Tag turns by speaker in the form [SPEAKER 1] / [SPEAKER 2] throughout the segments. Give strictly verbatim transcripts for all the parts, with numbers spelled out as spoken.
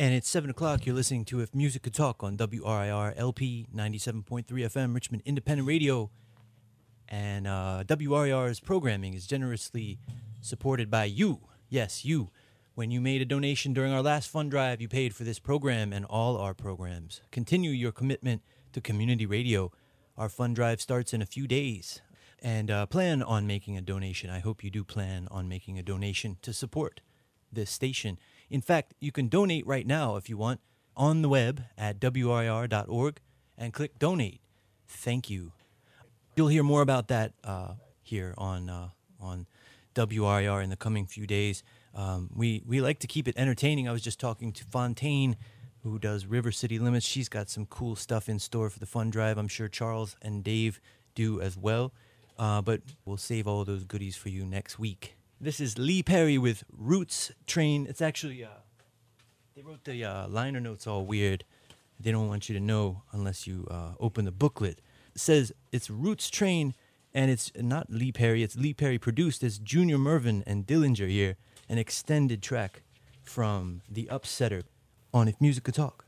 [SPEAKER 1] And it's seven o'clock. You're listening to If Music Could Talk on W R I R L P ninety-seven point three F M, Richmond Independent Radio. And uh, W R I R's programming is generously supported by you. Yes, you. When you made a donation during our last fund drive, you paid for this program and all our programs. Continue your commitment to community radio. Our fund drive starts in a few days. And uh, plan on making a donation. I hope you do plan on making a donation to support this station. In fact, you can donate right now if you want on the web at W R I R dot org and click donate. Thank you. You'll hear more about that uh, here on uh, on W R I R in the coming few days. Um, we, we like to keep it entertaining. I was just talking to Fontaine, who does River City Limits. She's got some cool stuff in store for the fund drive. I'm sure Charles and Dave do as well. Uh, but we'll save all those goodies for you next week. This is Lee Perry with Roots Train. It's actually, uh, they wrote the uh, liner notes all weird. They don't want you to know unless you uh, open the booklet. It says it's Roots Train, and it's not Lee Perry. It's Lee Perry produced. It's Junior Mervin and Dillinger here, an extended track from The Upsetter on If Music Could Talk.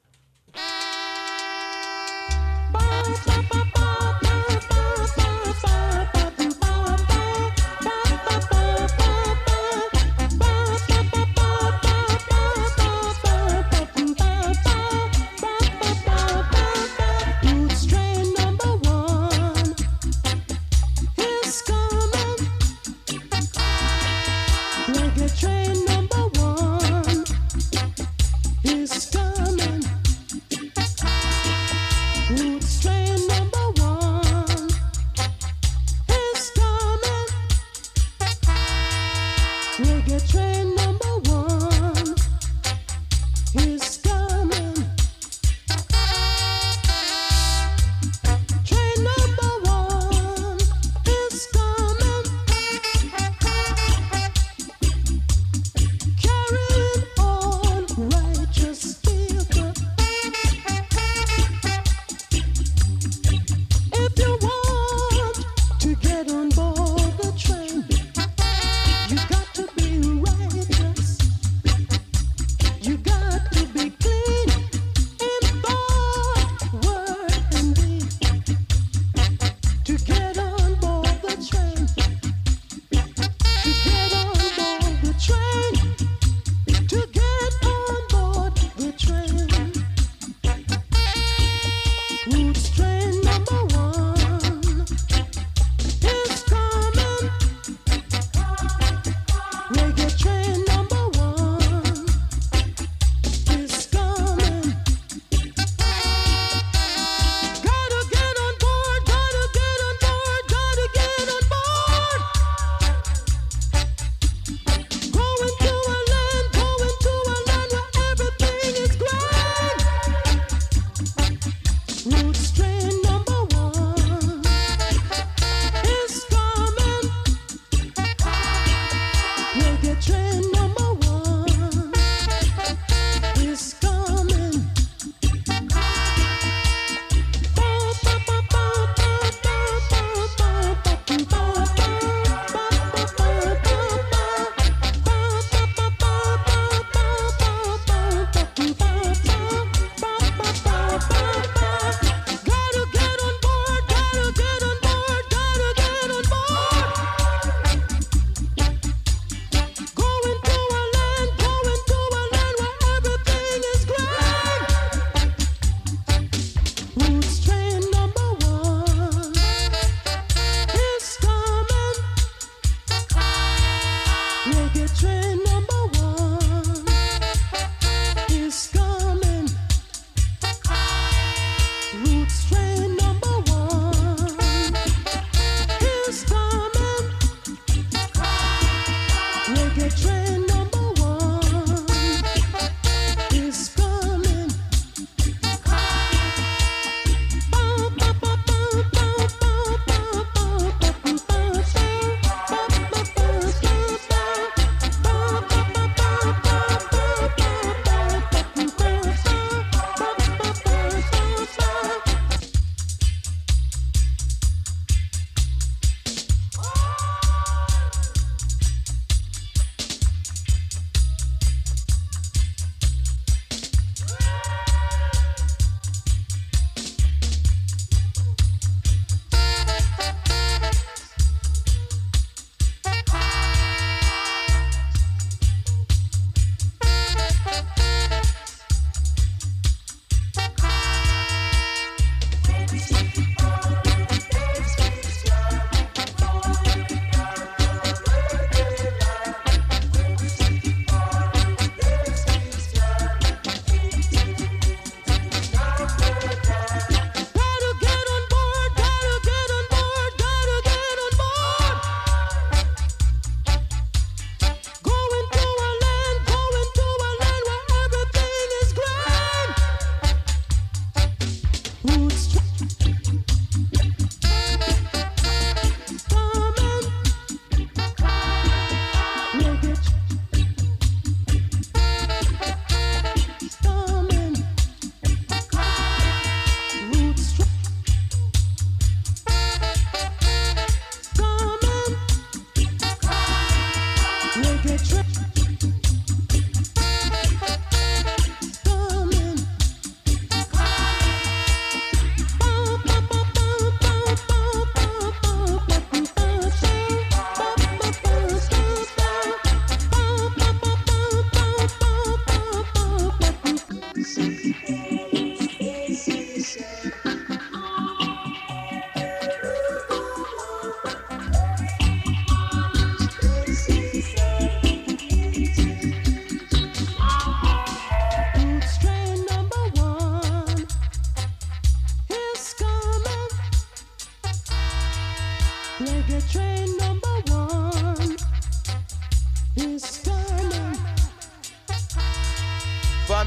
[SPEAKER 2] Carrying on righteously.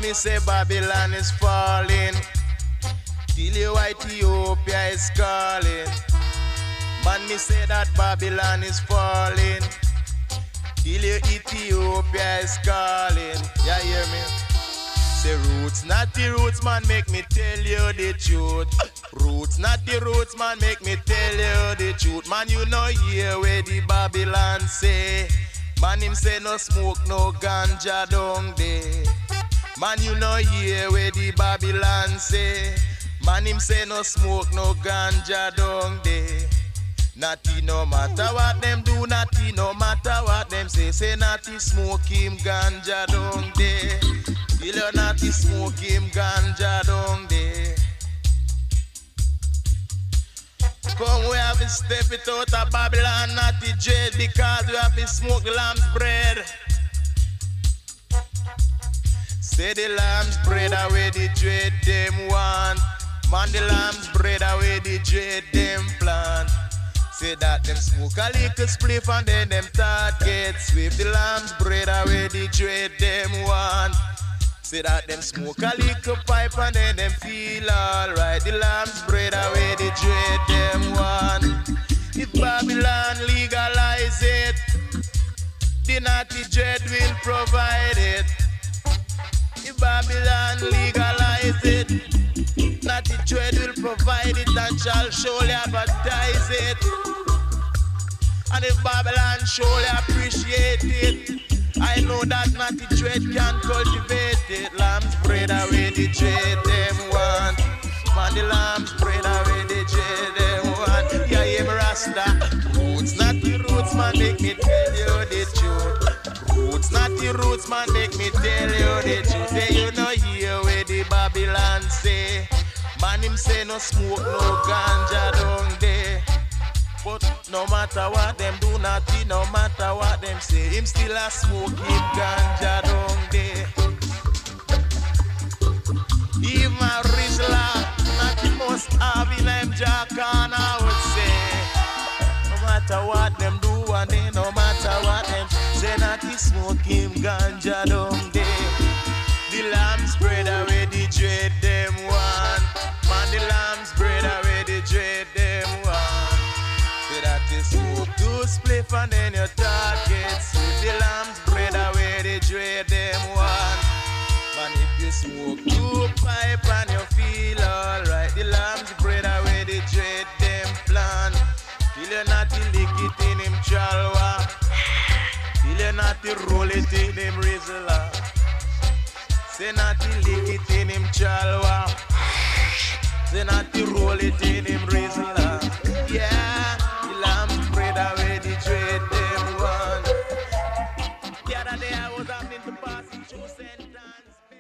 [SPEAKER 2] me say Babylon is falling. Till you Ethiopia is calling. Man, me say that Babylon is falling. Till you Ethiopia is calling. Yeah, hear me? Say roots, not the roots, man, make me tell you the truth. Roots, not the roots, man, make me tell you the truth. Man, you know hear where the Babylon say. Man, him say no smoke, no ganja down there. Man, you know hear where the Babylon say. Man, him say no smoke, no ganja down there. Natty no matter what them do, natty no matter what them say. Say natty smoke him ganja down there. Till you natty smoke him ganja down there. Come we have to step it out of Babylon, natty dread, because we have to smoke the lamb's bread. Say the lamb's bread away the dread them want. Man the lamb's bread away the dread them plant. Say that them smoke a little spliff and then them start get swift. The lamb's bread away the dread them want. Say that them smoke a little pipe and then them feel alright. The lamb's bread away the dread them want. If Babylon legalize it, the naughty dread will provide it. If Babylon legalize it, naughty dread will provide it and shall surely advertise it. And if Babylon surely appreciate it, I know that naughty dread can cultivate it. Lamb's bread away the dread them want. Man, the lamb's bread away the dread them want. Yeah, yeah, me Rasta. Roots, not the roots, man, make me tell you the truth. Roots, not the roots, man, make me tell you the truth. Say you know hear where the Babylon say. Man, him say no smoke, no ganja down there. But no matter what them do, nothing, no matter what them say, him still a smoke him ganja down there. Even a Rizla, nothing must have in them Jacan, I would say. No matter what them do, and they no matter what them say, nothing smoke him ganja down there. The lamb's bread away the dread them want. Man, the lamb's bread away the dread them want. Say that you smoke two spliff and then your target sweet. The lamb's bread away the dread them want. Man, if you smoke two pipe and you feel alright, the lamb's bread away the dread them plan. Till you not lick it in him chalwa. Till you not roll it in him rizla. Say not to lick it in him chalwa. Say not to roll it in him rizla. Yeah, the lamb's bread away the dread them one. The other day I was having to pass it through Saint Anne's Bay.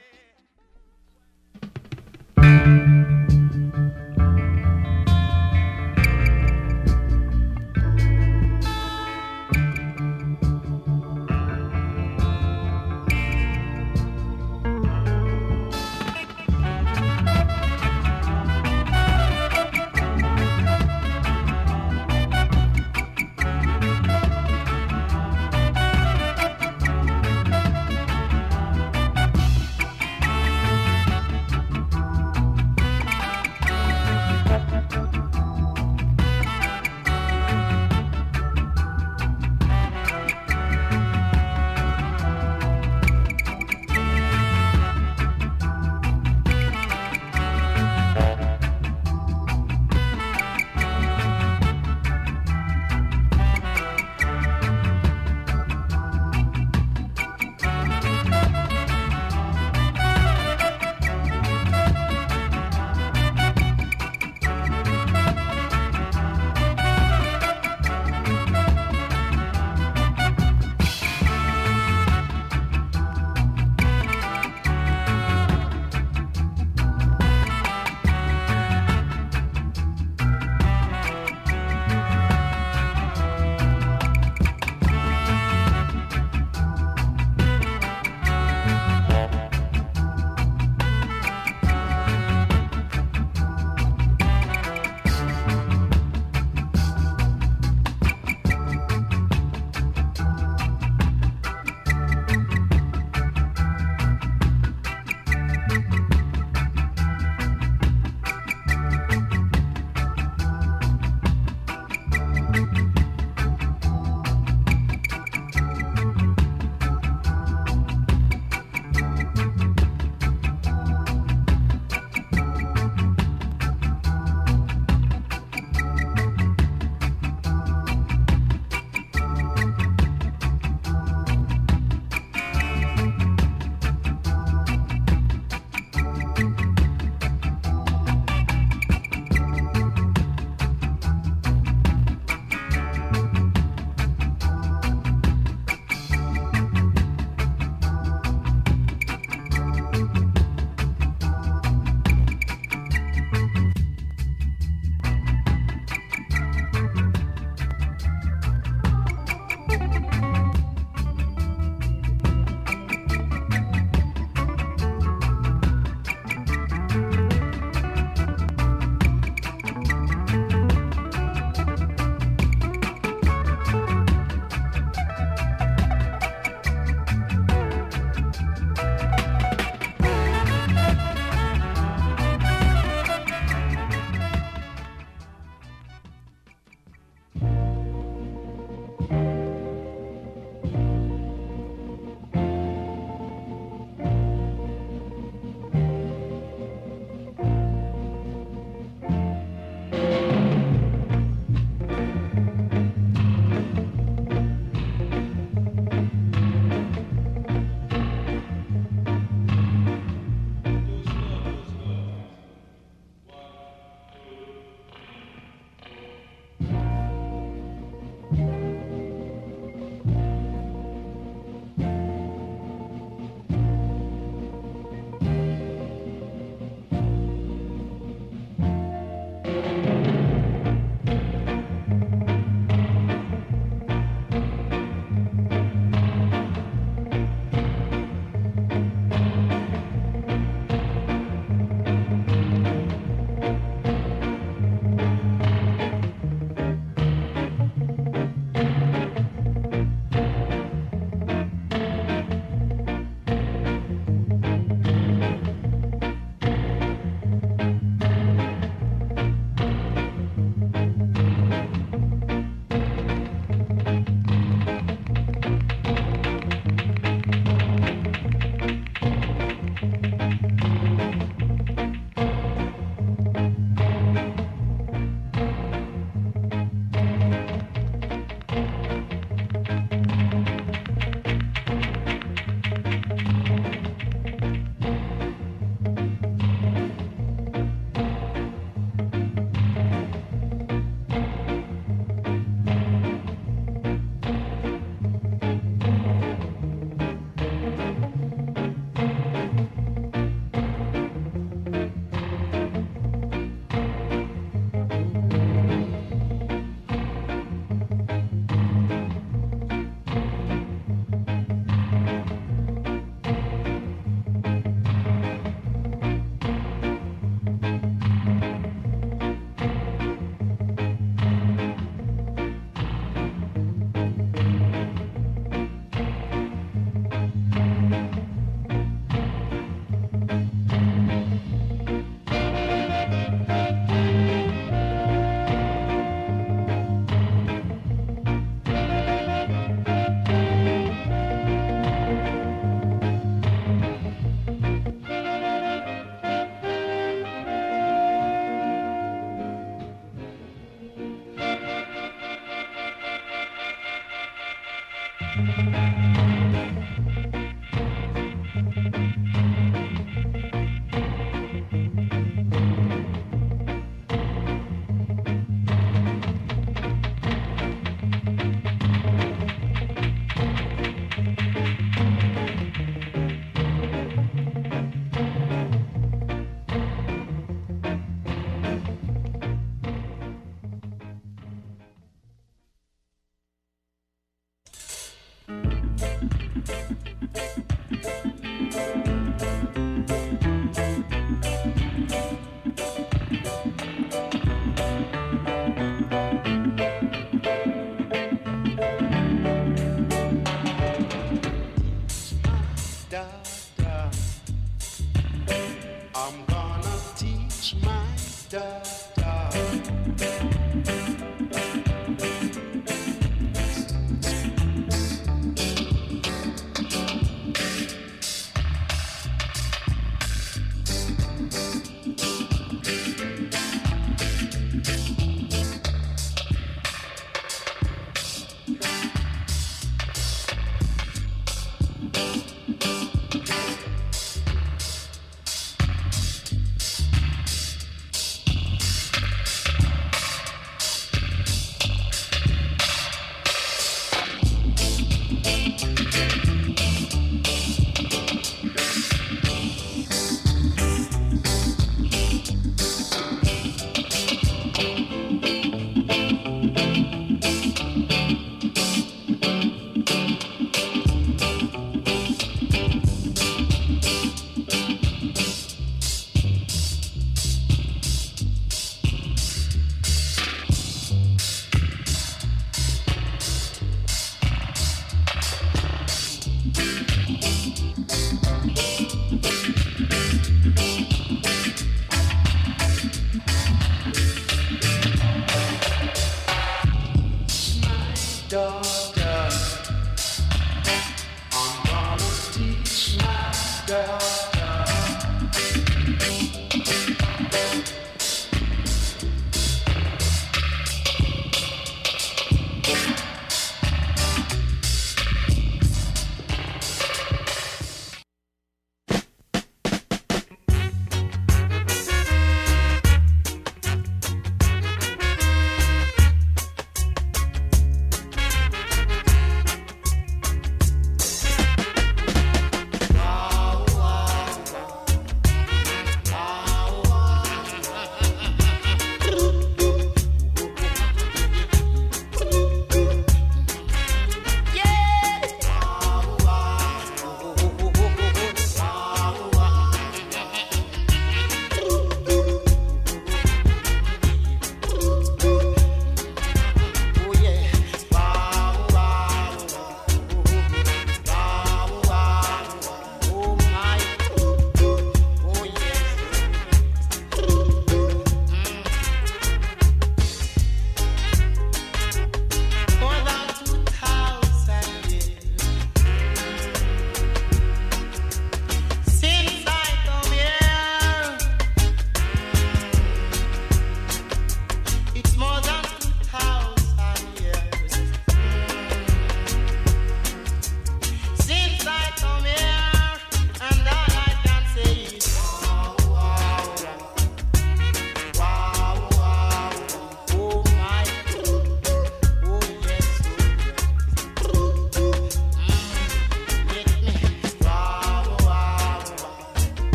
[SPEAKER 3] I'm gonna teach my daughter.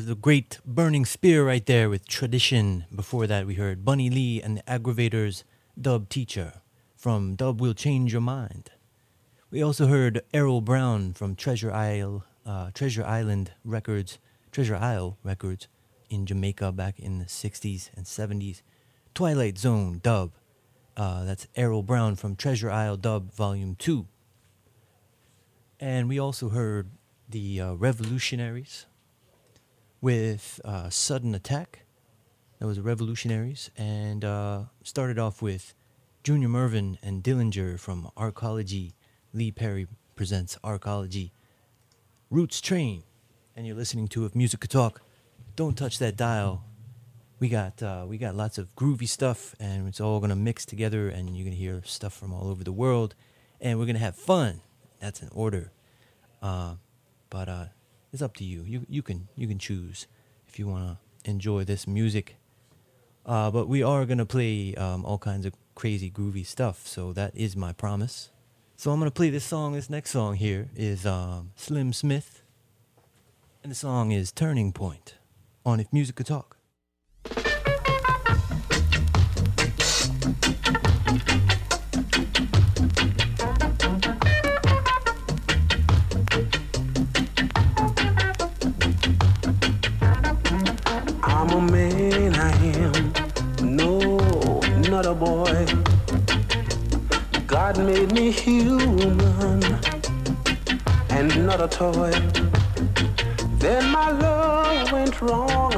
[SPEAKER 1] was the great Burning Spear right there with Tradition. Before that, we heard Bunny Lee and the Aggravators, Dub Teacher, from Dub Will Change Your Mind. We also heard Errol Brown from Treasure Isle, uh, Treasure Island Records, Treasure Isle Records in Jamaica back in the sixties and seventies. Twilight Zone Dub. Uh, that's Errol Brown from Treasure Isle Dub Volume two. And we also heard the uh, Revolutionaries with uh, Sudden Attack. That was the Revolutionaries. And uh, started off with Junior Mervin and Dillinger from Arcology. Lee Perry presents Arcology. Roots Train. And you're listening to If Music Could Talk. Don't touch that dial. We got uh, we got lots of groovy stuff, and it's all gonna mix together, and you're gonna hear stuff from all over the world, and we're gonna have fun. That's an order. Uh, but uh, it's up to you. You you can you can choose if you wanna enjoy this music. Uh, but we are gonna play um, all kinds of crazy groovy stuff. So that is my promise. So I'm gonna play this song. This next song here is um, Slim Smith, and the song is Turning Point on If Music Could Talk.
[SPEAKER 3] I'm a man, I am, no, not a boy. God made me human and not a toy. Then my love went wrong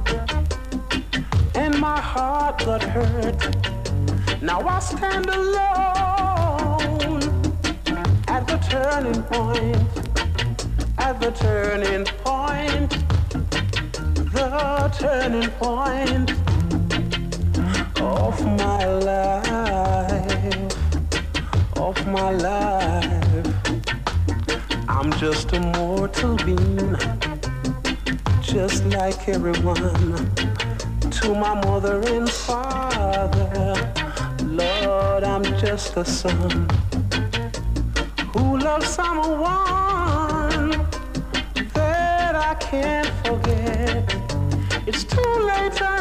[SPEAKER 3] and my heart got hurt. Now I stand alone at the turning point, at the turning point, the turning point of my life, of my life. I'm just a mortal being, just like everyone. To my mother and father, Lord, I'm just a son who loves someone that I can't forget. It's too late, I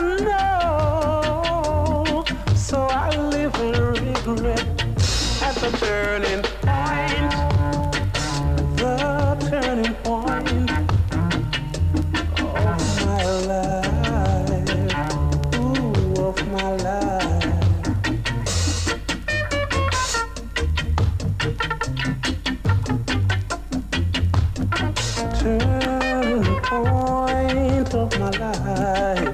[SPEAKER 3] know, so I live in regret at the turning point, the turning point of my life, ooh, of my life. Turning point of my life.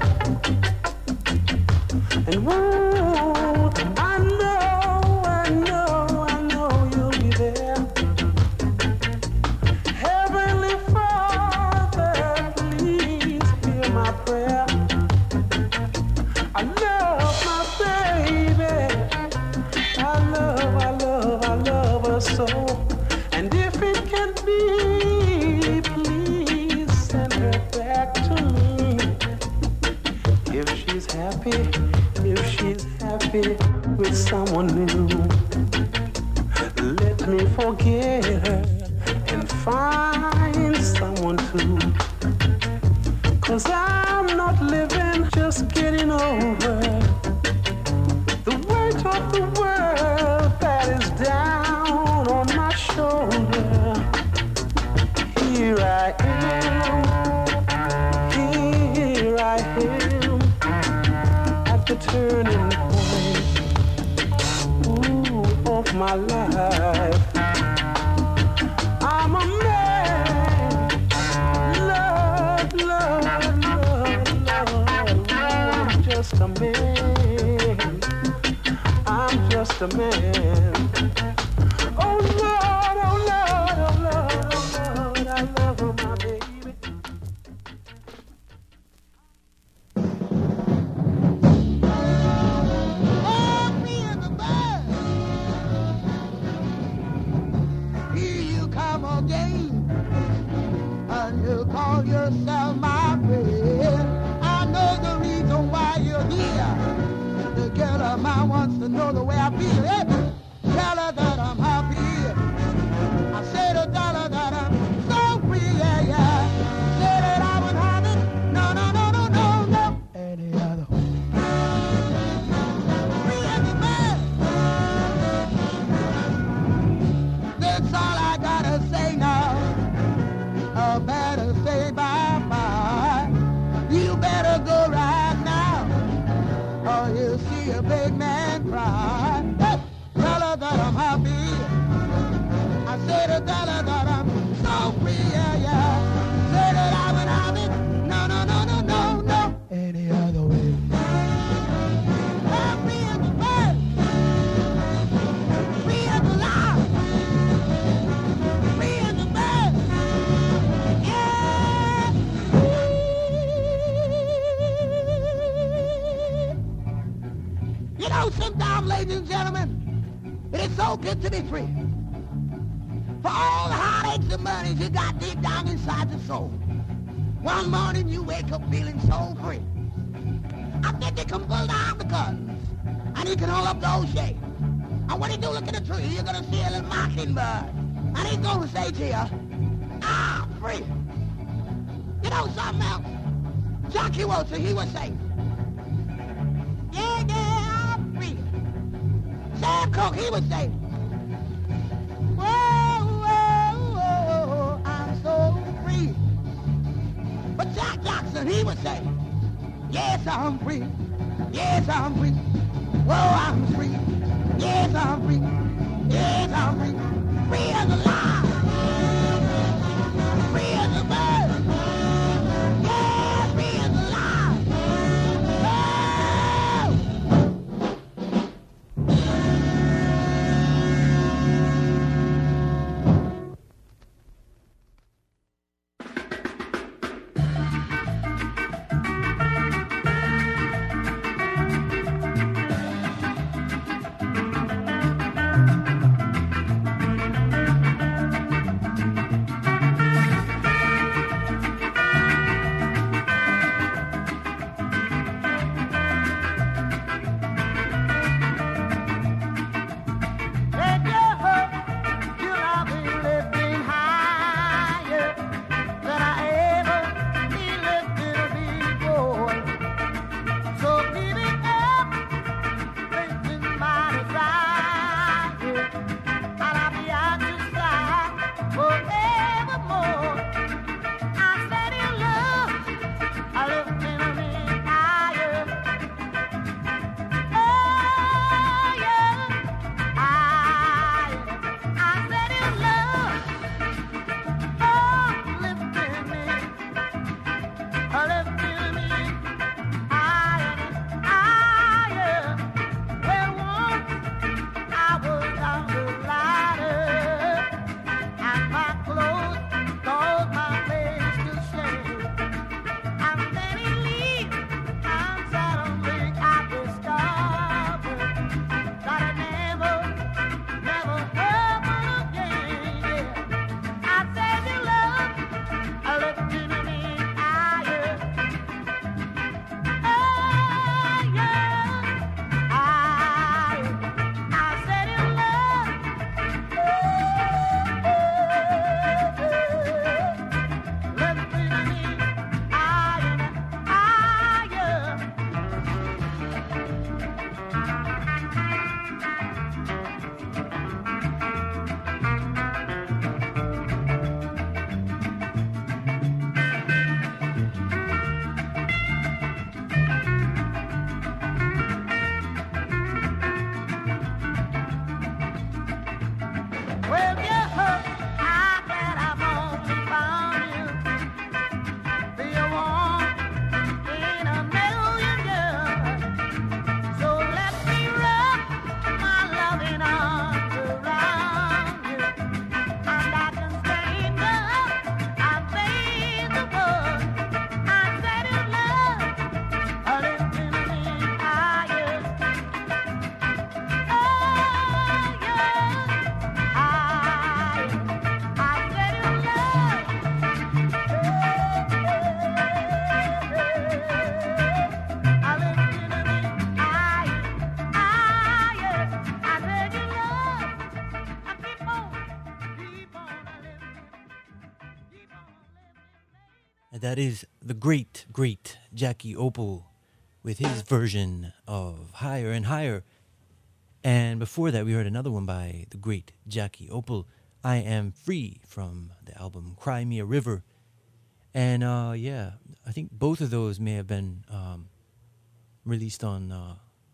[SPEAKER 3] And whoa, I know, I know, I know you'll be there. Heavenly Father, please hear my prayer. I love my baby. I love, I love, I love her so. And if it can be, please send her back to me. If she's happy, if she's happy with someone new, let me forget her and find someone too. Cause I'm not living, just getting over the weight of the world that is down on my shoulder. Here I am, here I am, at the turning point, ooh, of my life. I'm a man, love, love, love, love, I'm just a man, I'm just a man. Oh Lord, oh Lord, oh Lord, oh Lord, I love her, my baby.
[SPEAKER 4] Call yourself my friend. I know the reason why you're here. The girl of mine wants to know the way I feel. Hey, tell her that I'm happy. I say to tell her that I'm so free, yeah, yeah. Say that I was having you see a big man cry. Hey, tell her that I'm happy. I say to tell her that I'm so free, yeah, yeah. Say that I would have it. No, no, no, no, no, no. Any other way. I'm free as a bird. Free as a lion. Free as a bird. Yeah. You know, sometimes, ladies and gentlemen, it is so good to be free. For all the heartaches and burdens you got deep down inside the soul. One morning you wake up feeling so free. I think you can pull down the curtains and you can hold up those shades. And when you do look at the tree, you're going to see a little mockingbird. And he's going to say to you, I'm free. You know something else? Jackie Wilson, he would say, yeah, yeah, I'm free. Sam Cooke, he would say, whoa, whoa, whoa, I'm so free. But Jack Jackson, he would say, yes, I'm free. Yes, I'm free. Whoa, I'm free. Yes, I'm free. Yes, I'm free. Free as a lion. Free as a bird. Yeah, free as a lion.
[SPEAKER 1] That is the great, great Jackie Opel with his version of Higher and Higher. And before that, we heard another one by the great Jackie Opel, I Am Free, from the album Cry Me a River. And uh, yeah, I think both of those may have been um, released on uh,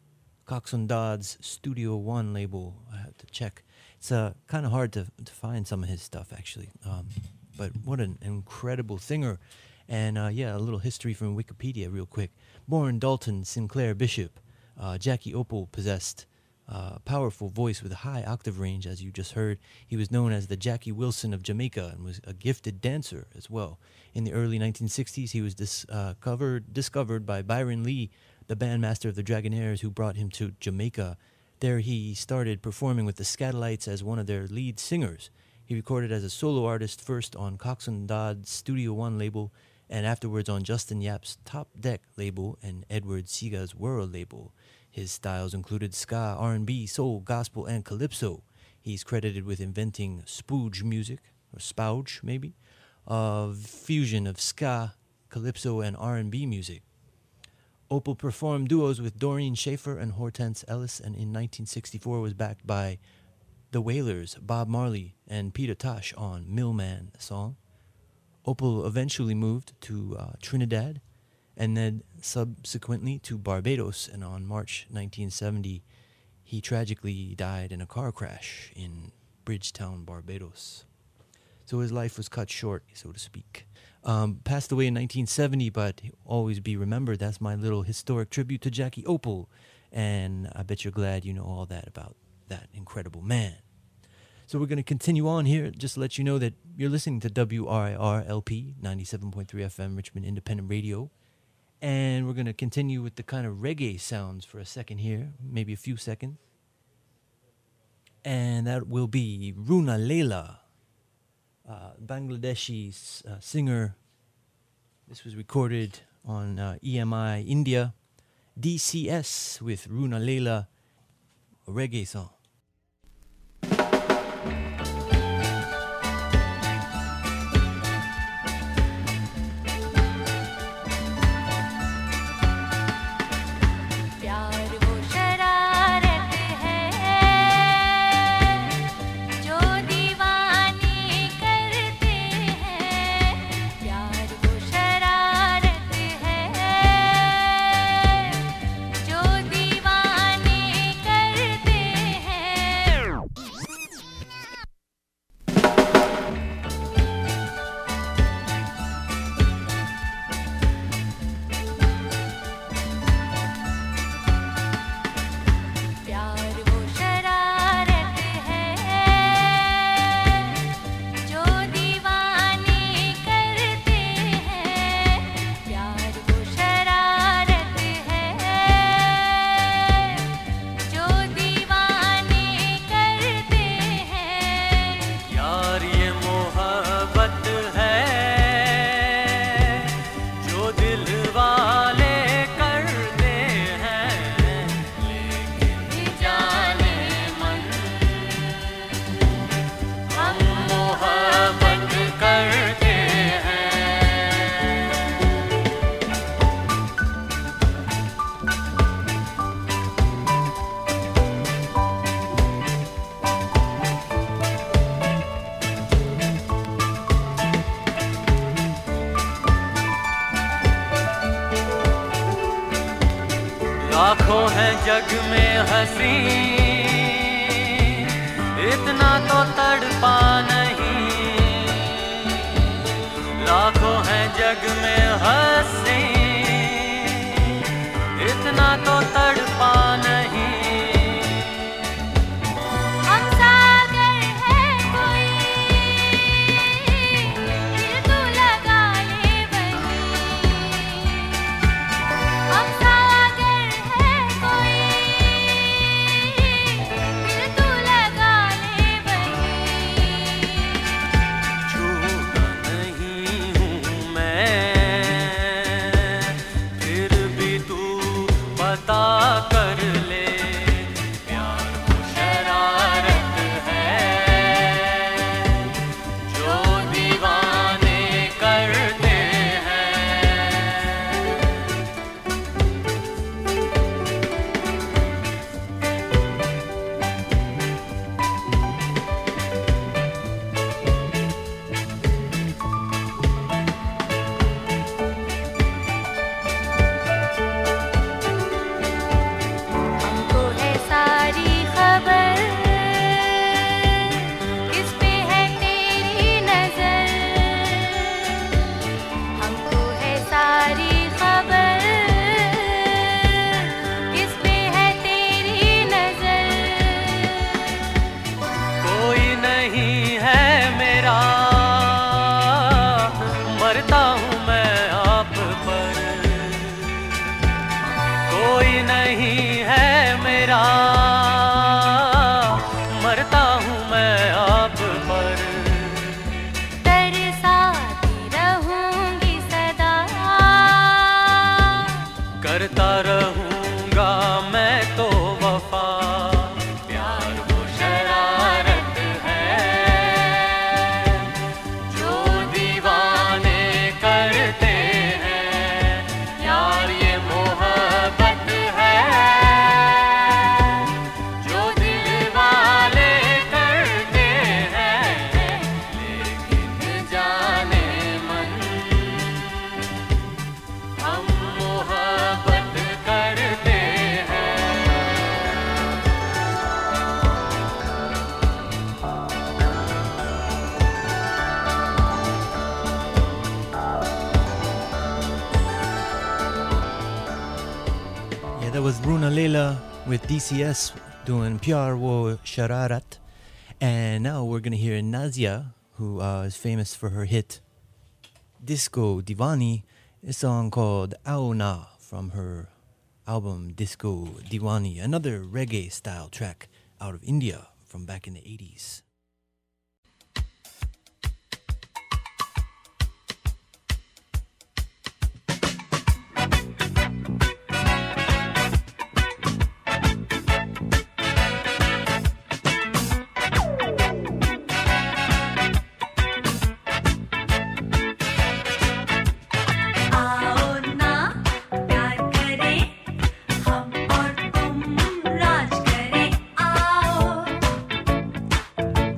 [SPEAKER 1] Coxsone Dodd's Studio One label. I have to check. It's uh, kind of hard to, to find some of his stuff, actually. Um, but what an incredible singer. And uh, yeah, a little history from Wikipedia real quick. Born Dalton Sinclair Bishop, uh, Jackie Opel possessed a uh, powerful voice with a high octave range, as you just heard. He was known as the Jackie Wilson of Jamaica and was a gifted dancer as well. In the early nineteen sixties, he was dis- uh, covered, discovered by Byron Lee, the bandmaster of the Dragonaires, who brought him to Jamaica. There he started performing with the Skatalites as one of their lead singers. He recorded as a solo artist first on Coxsone Dodd's Studio One label and afterwards on Justin Yap's Top Deck label and Edward Sega's World label. His styles included ska, R and B, soul, gospel, and calypso. He's credited with inventing spooge music, or spouge maybe, a fusion of ska, calypso, and R and B music. Opel performed duos with Doreen Schaefer and Hortense Ellis, and in nineteen sixty-four was backed by the Wailers, Bob Marley, and Peter Tosh on Millman song. Opel eventually moved to uh, Trinidad and then subsequently to Barbados, and on March nineteen seventy, he tragically died in a car crash in Bridgetown, Barbados. So his life was cut short, so to speak. Um, passed away in nineteen seventy, but he'll always be remembered. That's my little historic tribute to Jackie Opel, and I bet you're glad you know all that about that incredible man. So we're going to continue on here, just to let you know that you're listening to W R I R L P, ninety-seven point three F M, Richmond Independent Radio. And we're going to continue with the kind of reggae sounds for a second here, maybe a few seconds. And that will be Runa Leila, uh, Bangladeshi uh, singer. This was recorded on uh, E M I India. D C S with Runa Leila, a reggae song.
[SPEAKER 5] लाखों हैं जग में हंसी इतना तो तड़पा नहीं लाखों हैं जग में हंसी इतना तो तड़पा नहीं तेरा मरता हूँ मैं अब पर
[SPEAKER 6] तरसाती रहूंगी सदा
[SPEAKER 5] करता रहूंगा मैं तो वफा प्यार वो शरारत है जो दीवाने करते हैं यार ये मोहब्बत है जो दिल वाले करते हैं लेकिन जाने मन हम मोहब्बत करते हैं
[SPEAKER 1] Yeah, that was Bruna Leila with D C S doing Pyar Wo Shararat. And now we're going to hear Nazia, who uh, is famous for her hit Disco Diwani, a song called Aona from her album Disco Diwani, another reggae style track out of India from back in the eighties.
[SPEAKER 6] आओ ना प्यार करें हम और तुम राज करें आओ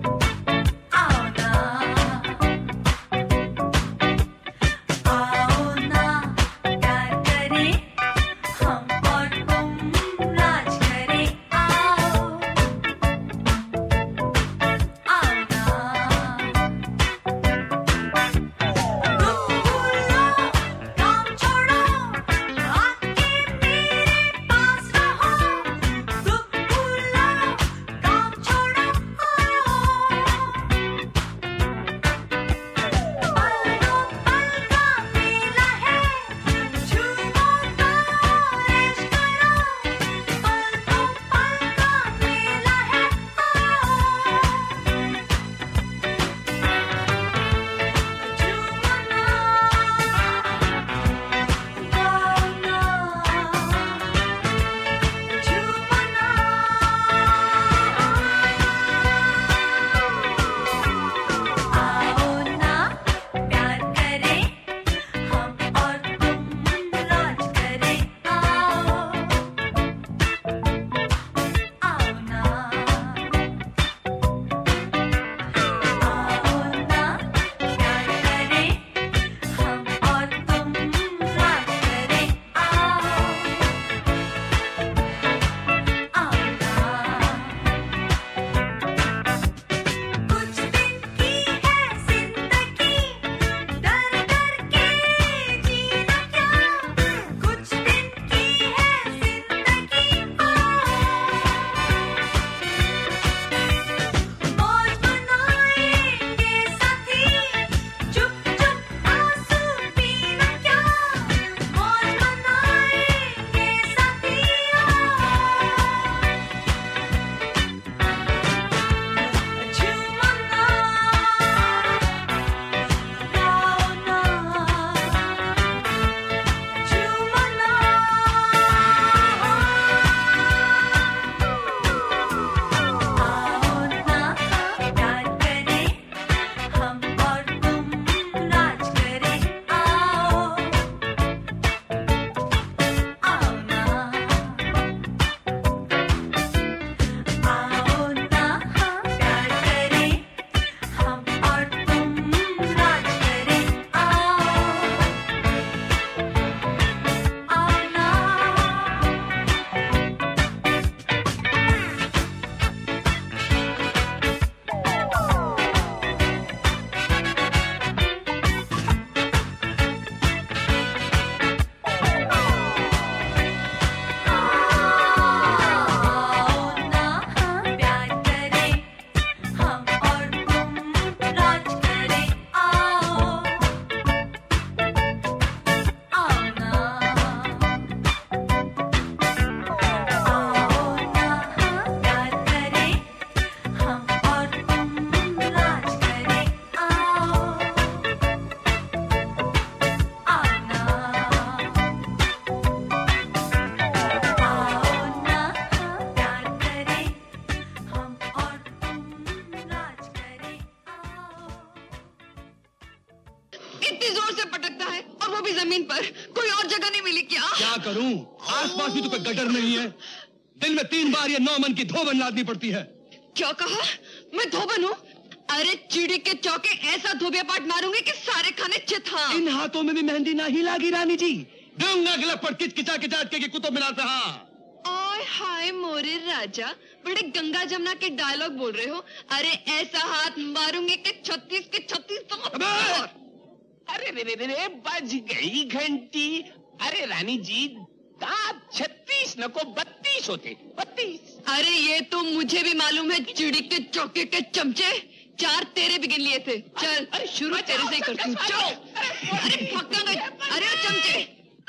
[SPEAKER 7] जमीन पर कोई और जगह नहीं मिली क्या?
[SPEAKER 8] क्या करूं? आसपास भी तो कोई गटर नहीं है। दिन में तीन बार ये नौ मन की धोबन लादनी पड़ती है।
[SPEAKER 7] क्या कहा? मैं धोबन हूँ? अरे चिड़ी के चौके ऐसा धोबिया पाट मारूंगी कि सारे खाने चित। हाँ,
[SPEAKER 8] इन हाथों में भी मेहंदी नहीं लागी रानी जी। दूंगा गला पर किच किचा किचा के कुतुब मीनार पे। हाँ
[SPEAKER 7] ओए हाय मोरे राजा, बड़े गंगा जमुना के डायलॉग बोल रहे हो। अरे ऐसा हाथ मारूंगी कि छत्तीस के छत्तीस तो।
[SPEAKER 9] अरे रे रे रे बज गई घंटी। अरे रानी जी दांत छत्तीस न को बत्तीस होते। बत्तीस।
[SPEAKER 7] अरे ये तो मुझे भी मालूम है चिड़ी के चौके के चमचे। चार तेरे भी गिन लिए थे। चल शुरू तेरे से ही करती हूँ। चल। अरे पक्का गई। अरे ओ चमचे।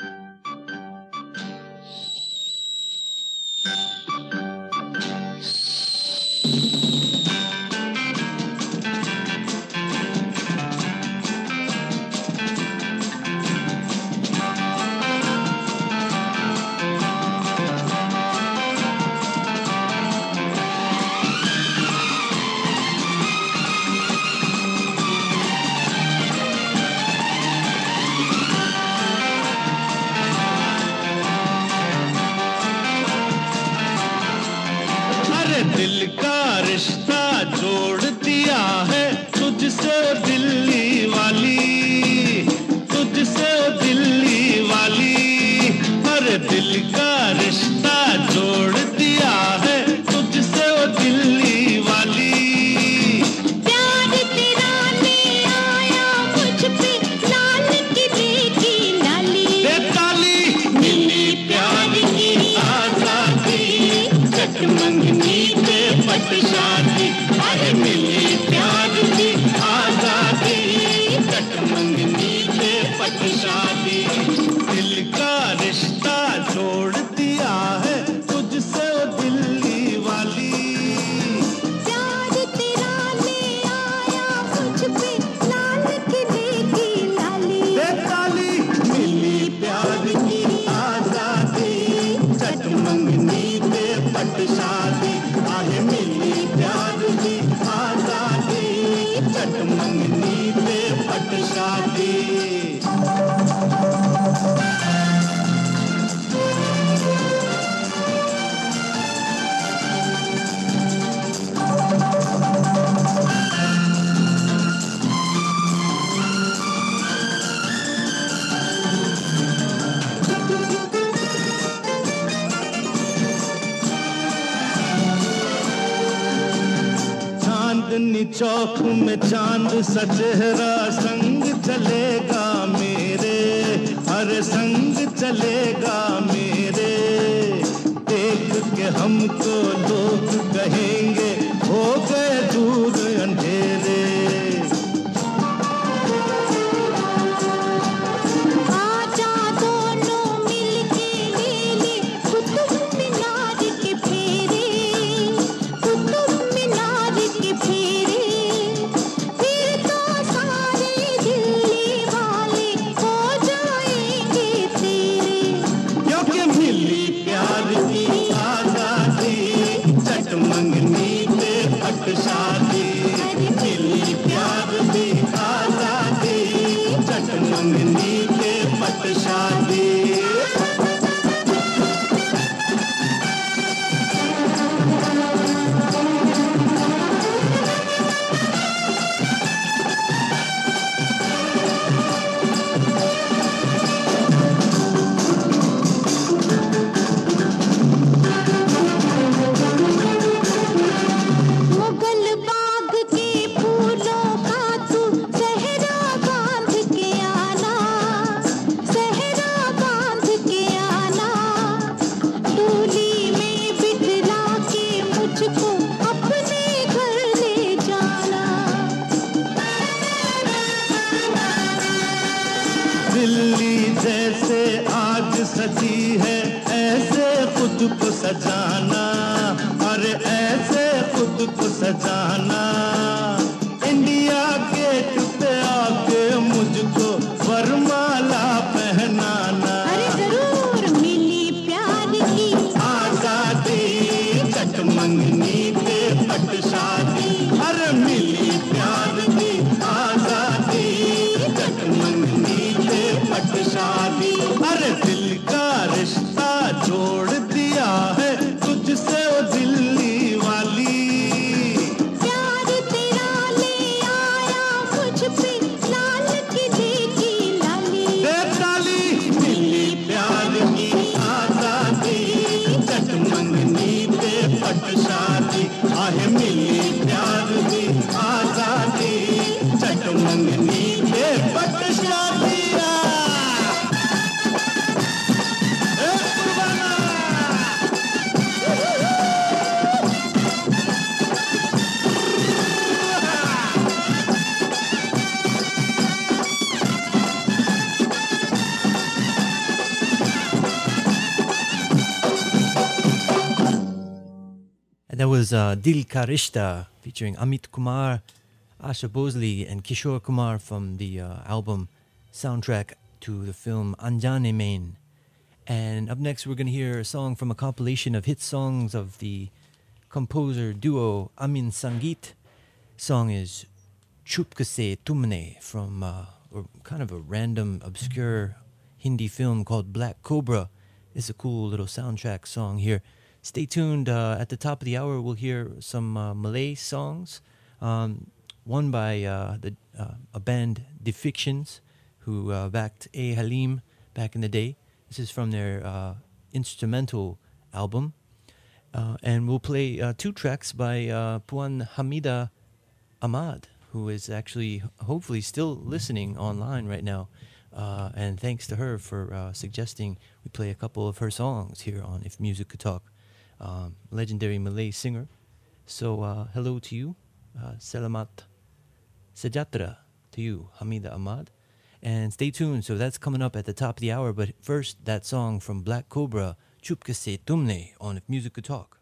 [SPEAKER 10] दिल का रिश्ता जोड़ दिया है तुझसे दिल्ली वाली, तुझसे दिल्ली वाली। हर दिल का रिश्ता जोड़ दिया है तुझसे दिल्ली वाली।
[SPEAKER 6] प्यार तेरा ले आया मुझ पे लाल की बेटी लाली।
[SPEAKER 10] दे ताली मिली प्यार की आजादी, चटमंगनी पे पट शादी। अरे मिली प्यार की आजादी, चटमंगनी पे पट शादी। दिल का रिश्ता जोड़ दिया है तुझसे दिल्ली वाली।
[SPEAKER 6] प्यार तेरा ले आया मुझ पे लाल की बेटी लाली।
[SPEAKER 10] दे ताली मिली प्यार की आजादी, चटमंगनी पे पट शादी। आहे मिली प्यार की आजादी, चटमंगनी पे पट शादी। चांदनी चौक में चांद सा चेहरा संग चलेगा मेरे, हर संग चलेगा मेरे। देख के हमको लोग कहेंगे हो गए दूर अंधेरे।
[SPEAKER 6] आजा दोनों मिलके ले ले कुतुब मीनार के फेरे, कुतुब मीनार के फेरे। फिर तो सारे दिल्ली वाले हो जाएंगे तेरे।
[SPEAKER 10] क्योंकि मिली प्यार की आजादी, चटमंगनी पे पट शादी। मिली प्यार की आजादी, चटमंगनी पे पट शादी।
[SPEAKER 6] मुगल बाग के फूलों का तू सहरा बांध के आना, सहरा बांध के आना। डोली में बिठला के मुझको अपने घर ले जाना।
[SPEAKER 10] दिल्ली जैसे आज सजी है ऐसे खुद को सजाना, अरे ऐसे खुद को सजाना। इंडिया गेट पे आके मुझको वरमाला पहनाना।
[SPEAKER 6] अरे जरूर मिली प्यार की
[SPEAKER 10] आजादी, चटमंगनी पे पट शादी। अरे मिली प्यार की आजादी, चटमंगनी पे पट शादी। पट शादी आहे मिली प्यार दी आजादी चट मंगनी पे पट शादी
[SPEAKER 1] That was uh, Dil Ka Rishta featuring Amit Kumar, Asha Bhosle, and Kishore Kumar from the uh, album soundtrack to the film Anjane Mein. And up next, we're going to hear a song from a compilation of hit songs of the composer duo Amin Sangeet. Song is Chupke Se Tumne from uh, or kind of a random, obscure Hindi film called Black Cobra. It's a cool little soundtrack song here. Stay tuned. Uh, at the top of the hour, we'll hear some uh, Malay songs. Um, one by uh, the uh, a band Defictions, who uh, backed A. Halim back in the day. This is from their uh, instrumental album. Uh, and we'll play uh, two tracks by uh, Puan Hamida Ahmad, who is actually hopefully still listening online right now. Uh, and thanks to her for uh, suggesting we play a couple of her songs here on If Music Could Talk. Um, legendary Malay singer. So uh, hello to you, uh, Selamat Sejahtera to you, Hamida Ahmad. And stay tuned, so that's coming up at the top of the hour. But first, that song from Black Cobra, Chupke Se Tumne, on If Music Could Talk.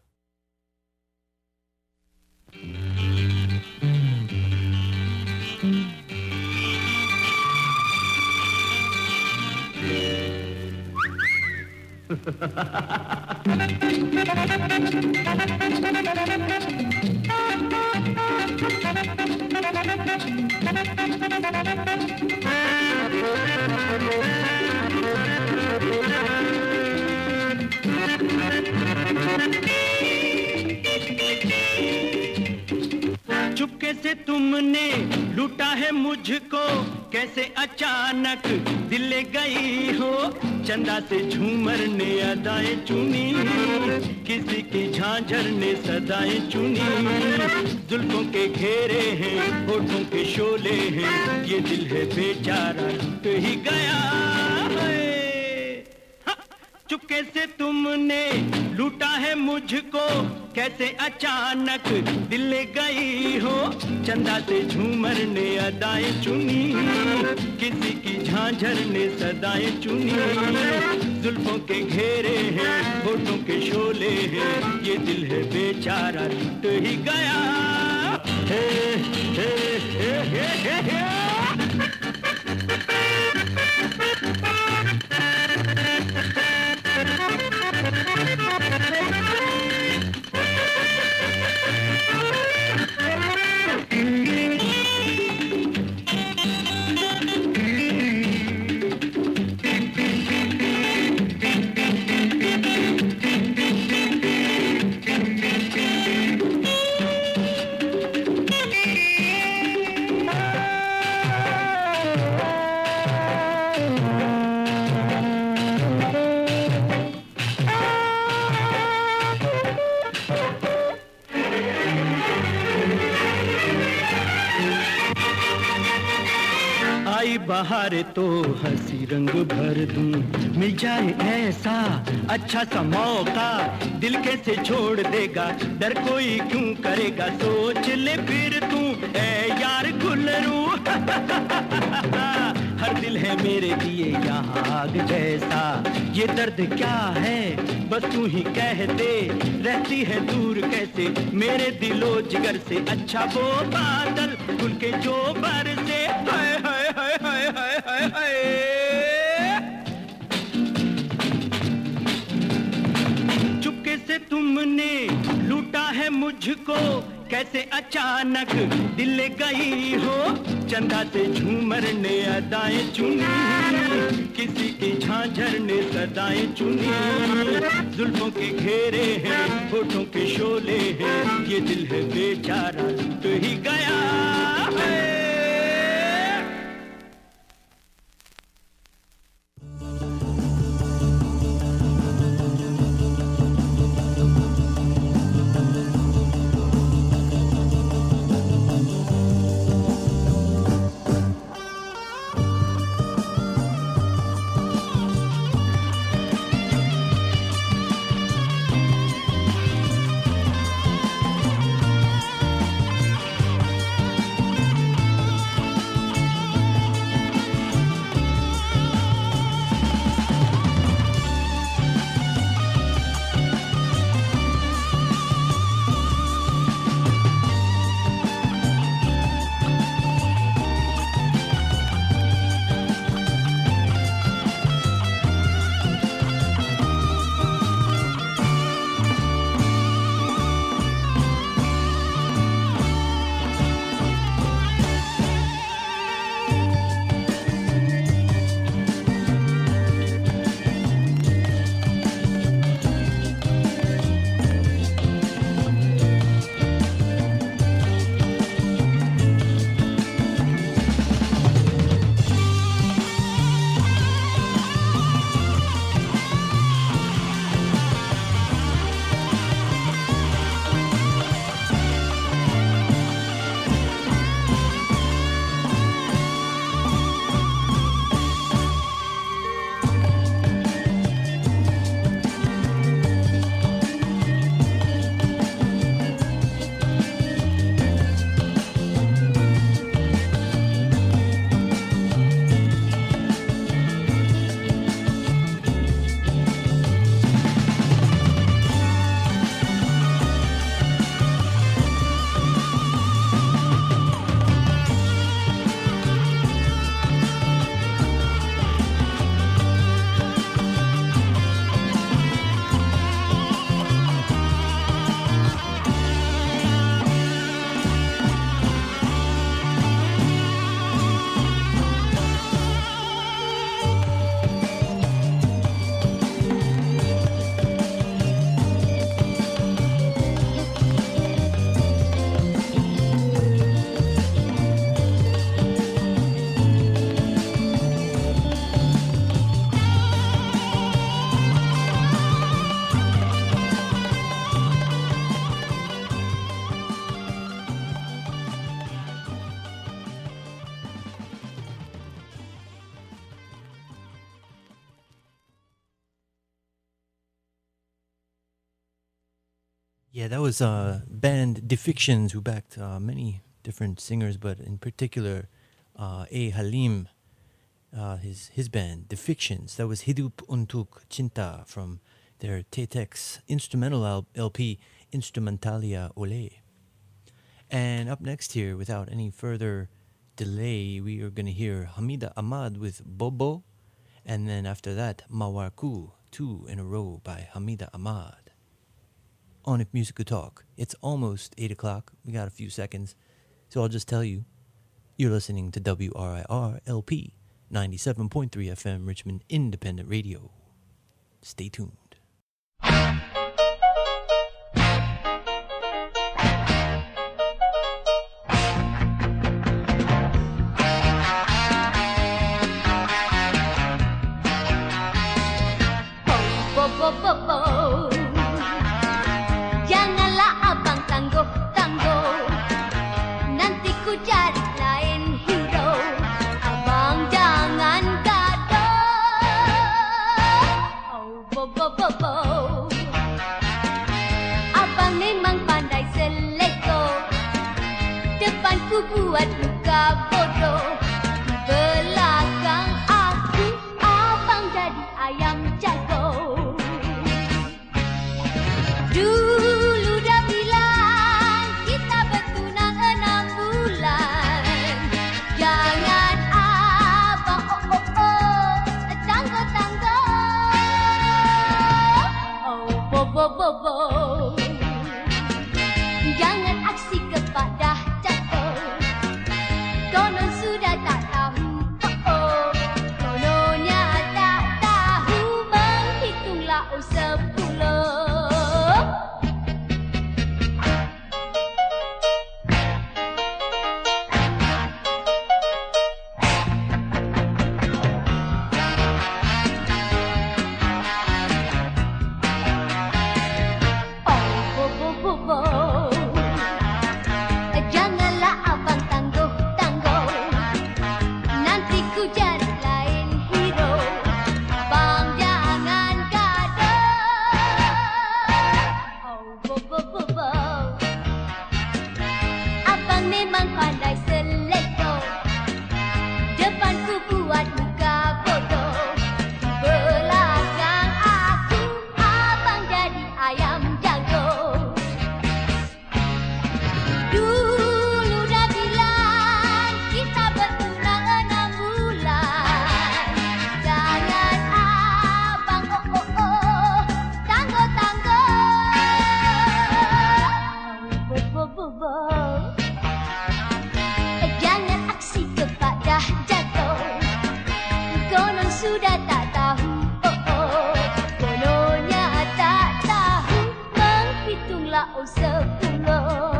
[SPEAKER 10] चुपके से तुमने लूटा है मुझको कैसे अचानक दिल ले गई हो चंदा से झूमर ने अदाएं चुनी किसी की झांझर ने सदाएं चुनी जुल्फों के घेरे हैं होठों के शोले हैं ये दिल है बेचारा टूट ही गया है चुपके से तुमने लूटा है मुझको कैसे अचानक दिल ले गई हो चंदा से झूमर ने अदाएं चुनी किसी की झांझर ने सदाएं चुनी जुल्फों के घेरे हैं होठों के शोले हैं ये दिल है बेचारा टूट ही गया हे हे हे हे हे, हे। बहार तो हंसी रंग भर दूं मिल जाए ऐसा अच्छा सा मौका दिल कैसे छोड़ देगा डर कोई क्यों करेगा सोच ले फिर तू ऐ यार गुलरू हर दिल है मेरे लिए यहाँ आग जैसा ये दर्द क्या है बस तू ही कह दे रहती है दूर कैसे मेरे दिलो जिगर से अच्छा वो बादल खुल के जो बरसे हाय हाय हाय हाय हाय हाय हाय चुपके से तुमने लूटा है मुझको कैसे अचानक दिल ले गई हो चंदा से झूमर ने अदाएं चुनी किसी की झांझर ने सदाएं चुनी जुल्फों के घेरे हैं होठों के शोले हैं ये दिल है बेचारा टूट ही गया है
[SPEAKER 1] Yeah, that was uh, band Defictions, who backed uh, many different singers, but in particular, uh, A. Halim, uh, his his band Defictions. That was Hidup Untuk Cinta from their Tetex instrumental L- LP Instrumentalia Olé. And up next here, without any further delay, we are going to hear Hamida Ahmad with Bobo, and then after that, Mawarku, two in a row by Hamida Ahmad. On If Music Could Talk. It's almost eight o'clock. We got a few seconds. So I'll just tell you, you're listening to W R I R L P ninety-seven point three F M Richmond Independent Radio. Stay tuned.
[SPEAKER 6] Bo, bo, bo, bo. Janganlah abang tangguh-tangguh, nanti ku cari lain hero. Abang jangan gaduh. Oh, bo, bo, bo, bo. Abang memang pandai seleko, depanku buat muka bodoh. Belakang aku, abang jadi ayam jago. Dulu dah bilang kita bertunang enam bulan. Jangan abang oh oh oh tangguh-tangguh. Oh bo bo bo bo. Jangan aksi kepada jatuh. Konon sudah tak tahu oh oh. Kononnya tak tahu, menghitunglah oh sepuluh. Janganlah abang tangguh-tangguh, nanti ku cari lain hero. Abang jangan gaduh. Oh bo bo bo bo. Abang memang pandai seleko, depanku buat muka bodoh. Belakang aku, abang jadi ayam jago. Dulu dah bilang kita bertunang enam bulan. Jangan abang oh oh oh tangguh-tangguh. Oh bo bo bo bo. Jangan aksi kepada jatuh. Konon sudah tak tahu oh oh. Kononnya tak tahu, menghitunglah oh sepuluh.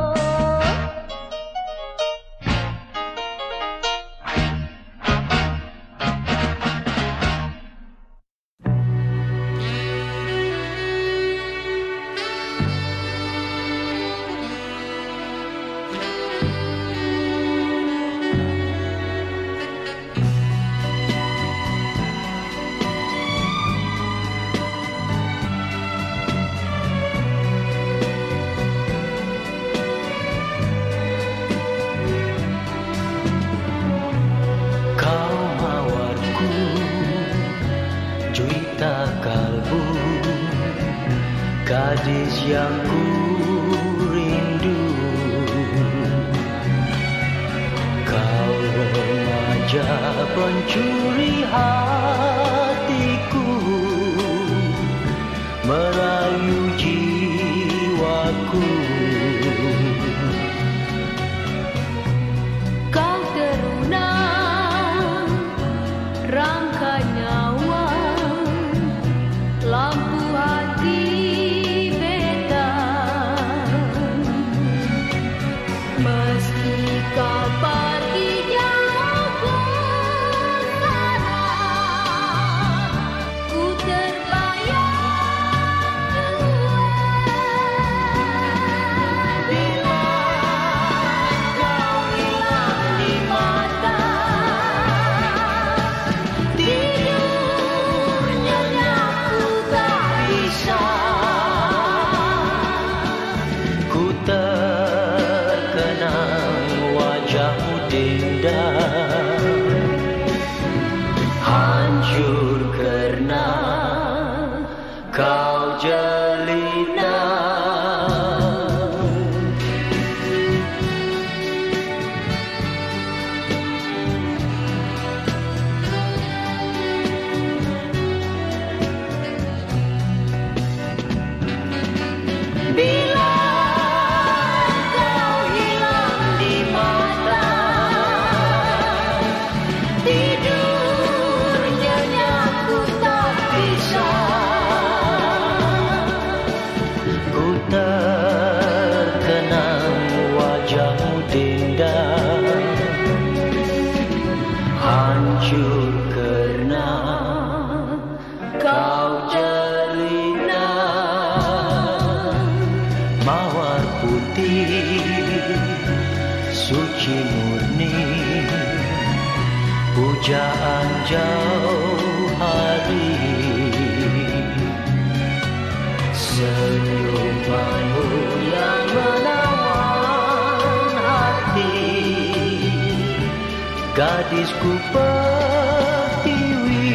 [SPEAKER 5] Kau mawarku, juita kalbu, gadis yang ku rindu. Kau remaja pencuri hatiku, merayu jiwaku.
[SPEAKER 6] Kau terunang rangka nyawa, lampu hati beta. Meski kau pergi jauh ke sana, ku terbayang
[SPEAKER 5] sudah hancur karena kau jelita.
[SPEAKER 11] Bila kau hilang di mata, tidur nyenyak ku tak bisa.
[SPEAKER 5] Ku terkenang wajahmu dinda, hancur karena kau jelita. Mawar putih suci murni, pujaan jauh hari. Senyumanmu yang menawan hati, gadisku pertiwi.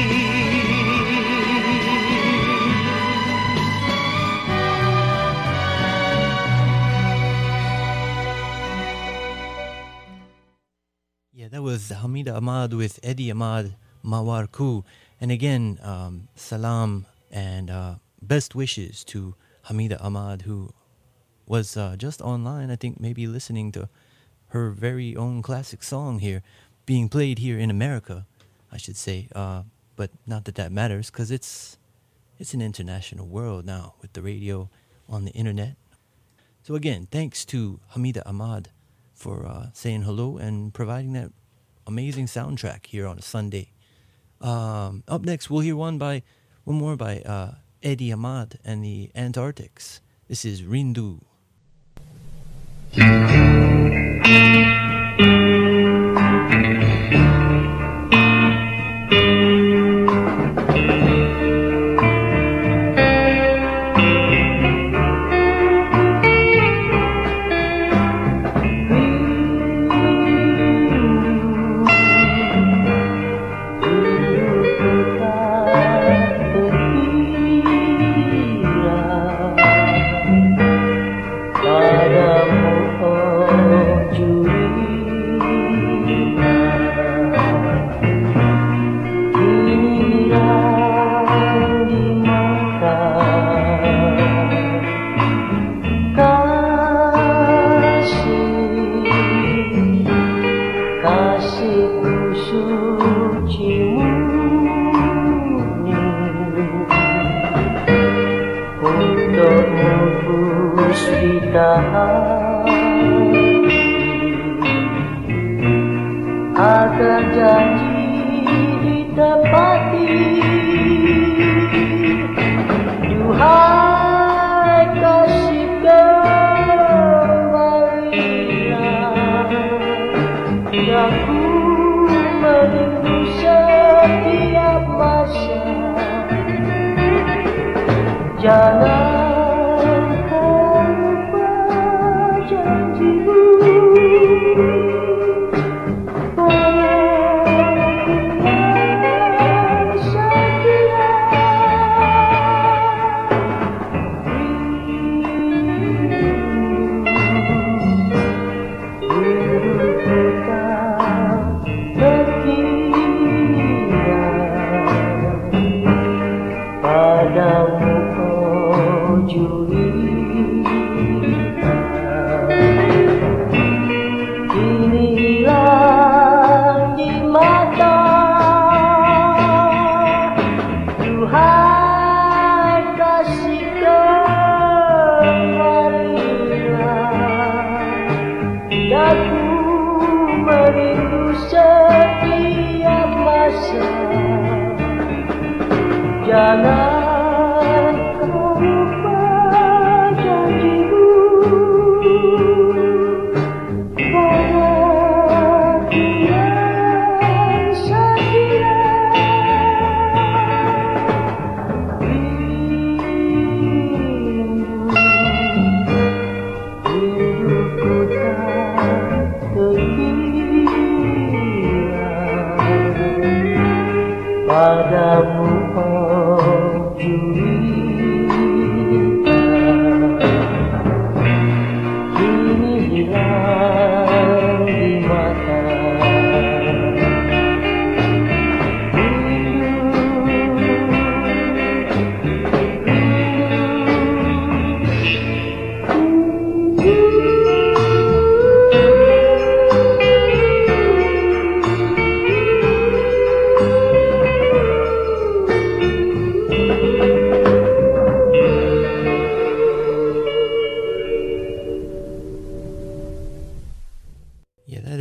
[SPEAKER 1] Yeah, that was Hamida Ahmad with Eddie Ahmad, Mawar Ku. And again, um, salam and uh, best wishes to Hamida Ahmad, who was uh, just online, I think maybe listening to her very own classic song here, being played here in America, I should say. Uh, but not that that matters, because it's, it's an international world now with the radio on the internet. So again, thanks to Hamida Ahmad for uh, saying hello and providing that amazing soundtrack here on a Sunday. Um, up next, we'll hear one by one more by uh, Eddie Ahmad and the Antarctics. This is Rindu.
[SPEAKER 5] Agar janji ditepati, duhai kasih kembalilah, aku merindu setiap masa. Jangan kau lupa janjimu. Jangan kau lupa janjimu pada Tuhan saja. Rindu, rinduku tak terkira.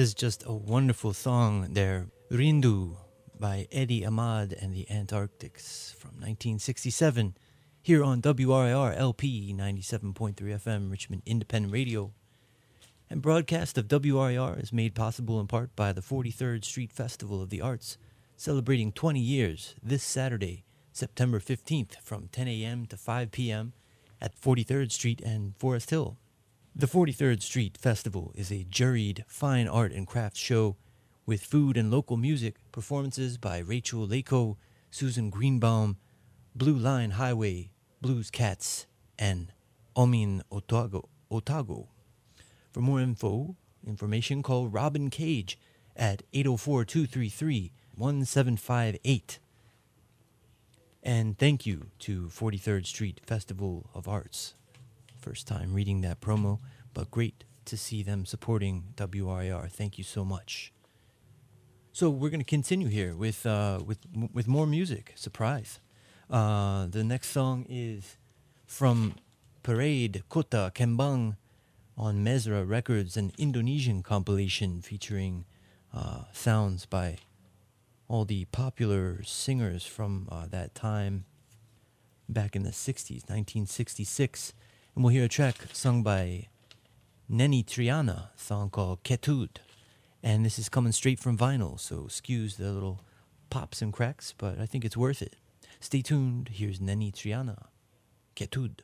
[SPEAKER 1] was just a wonderful song there, Rindu by Eddie Ahmad and the Antarctics from nineteen sixty-seven, here on W R I R L P ninety-seven point three F M, Richmond Independent Radio. And broadcast of W R I R is made possible in part by the forty-third Street Festival of the Arts, celebrating twenty years this Saturday, September fifteenth, from ten a.m. to five p.m. at forty-third Street and Forest Hill. The forty-third Street Festival is a juried fine art and crafts show with food and local music, performances by Rachel Lako, Susan Greenbaum, Blue Line Highway, Blues Cats, and Omin Otago. Otago. For more info, information, call Robin Cage at eight oh four, two three three, one seven five eight. And thank you to forty-third Street Festival of Arts. First time reading that promo, but great to see them supporting W R I R. Thank you so much. So we're going to continue here with uh, with with more music. Surprise! Uh, the next song is from Parade Kota Kembang on Mesra Records, an Indonesian compilation featuring uh, sounds by all the popular singers from uh, that time back in the sixties, nineteen sixty-six. And we'll hear a track sung by Neni Triana, a song called Ketud. And this is coming straight from vinyl, so excuse the little pops and cracks, but I think it's worth it. Stay tuned. Here's Neni Triana, Ketud.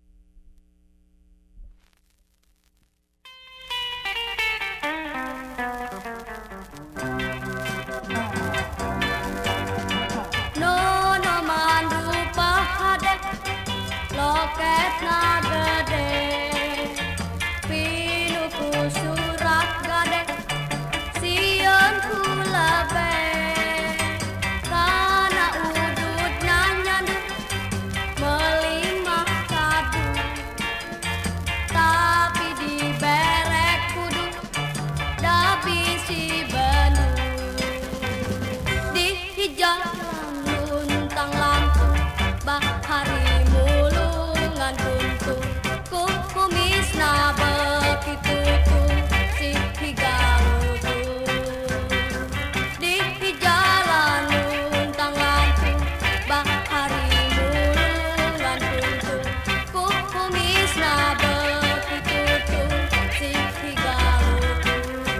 [SPEAKER 11] Nono mandu pahadek loket nagade pinuku surat gadek sion kulabe kana udut nyanyandu melimah kadu tapi di berek kudu dapi si benu di hijau luntang lampu bahari mulungan kuntung ku kumis na begitu tu si higalutu di jalan luntang lampu bahari mulungan kuntung ku kumis na begitu tu si higalutu.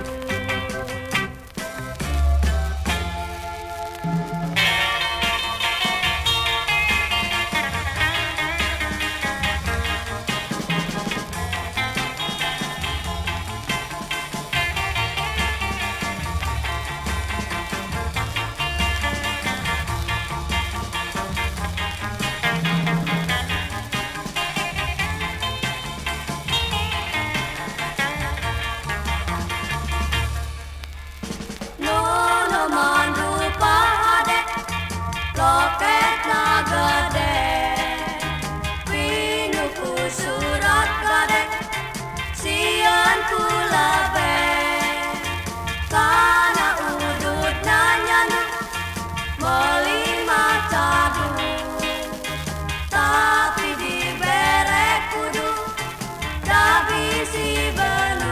[SPEAKER 11] Nono mandu pahade loket nagade pinuku surat gade sion kulabe kana udut nanyanu melimah cadu tapi di berek kudu dabi si benu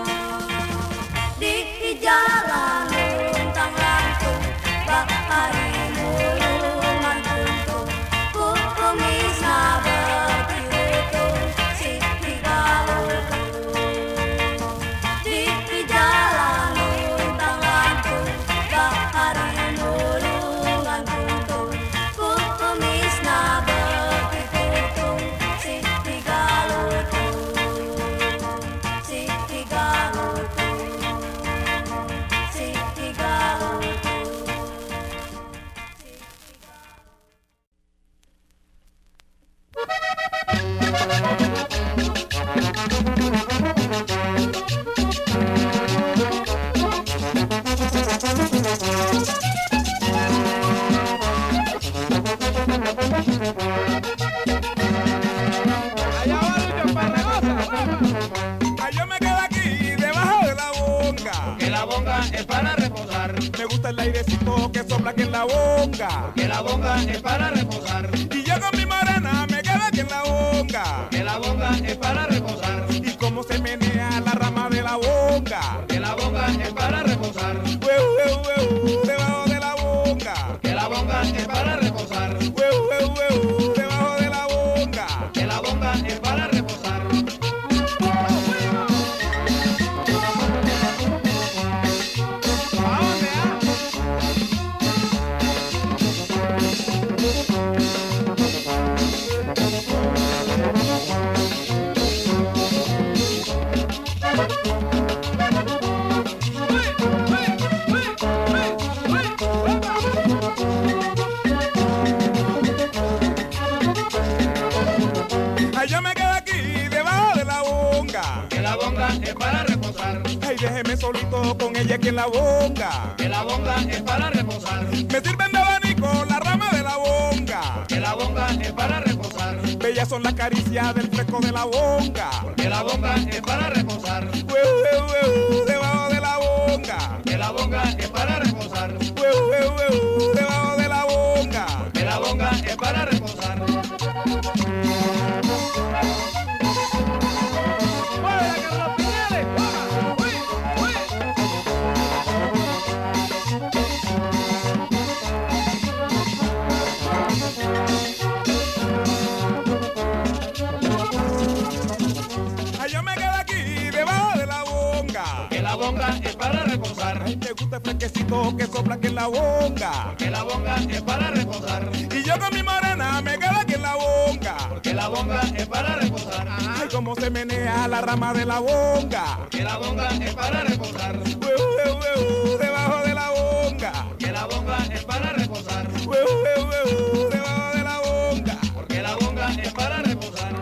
[SPEAKER 11] di jalan luntang lantung bahari mulungan kuntung ku kumis na begitu si higalutu di jalan luntang lantung bahari mulungan kuntung ku kumis na begitu si higalutu si higalutu si higalutu.
[SPEAKER 12] Allá va el Campanagosa. Ay, yo me quedo aquí debajo de la bonga.
[SPEAKER 13] Que la bonga es para reposar.
[SPEAKER 12] Me gusta el airecito que sopla aquí en la bonga.
[SPEAKER 13] Que la bonga es para reposar.
[SPEAKER 12] Y yo con mi morena me quedo aquí en la bonga.
[SPEAKER 13] Que la bonga es para reposar.
[SPEAKER 12] Y cómo se menea la rama de la bonga.
[SPEAKER 13] Que la bonga es para
[SPEAKER 12] Ay, yo me quedo aquí debajo de la bonga.
[SPEAKER 13] Que la bonga es para reposar.
[SPEAKER 12] Ay, déjeme solito con ella aquí en la bonga.
[SPEAKER 13] Que la bonga es para reposar.
[SPEAKER 12] Me sirven de abanico la rama de la bonga.
[SPEAKER 13] Que la bonga es para reposar.
[SPEAKER 12] Bellas son las caricias del fresco de la bonga.
[SPEAKER 13] Que la bonga es para reposar.
[SPEAKER 12] Ueu, ueu, ueu, debajo de la bonga.
[SPEAKER 13] Que la bonga es para reposar.
[SPEAKER 12] Ueu, ueu, ueu, debajo de la bonga.
[SPEAKER 13] Que la bonga es para reposar.
[SPEAKER 12] La bonga es para reposar. Ay, me gusta el fresquecito que sopla aquí en la bonga.
[SPEAKER 13] Porque la bonga es para reposar.
[SPEAKER 12] Y yo con mi morena me quedo aquí en la bonga.
[SPEAKER 13] Porque la bonga es para reposar.
[SPEAKER 12] Ay, cómo se menea la rama de la bonga.
[SPEAKER 13] Porque la bonga es para reposar.
[SPEAKER 12] Ueu, ueu, ueu, debajo de la bonga.
[SPEAKER 13] Porque la bonga es para reposar.
[SPEAKER 12] Ueu, ueu, ueu, debajo de la bonga.
[SPEAKER 13] Porque la bonga es para reposar.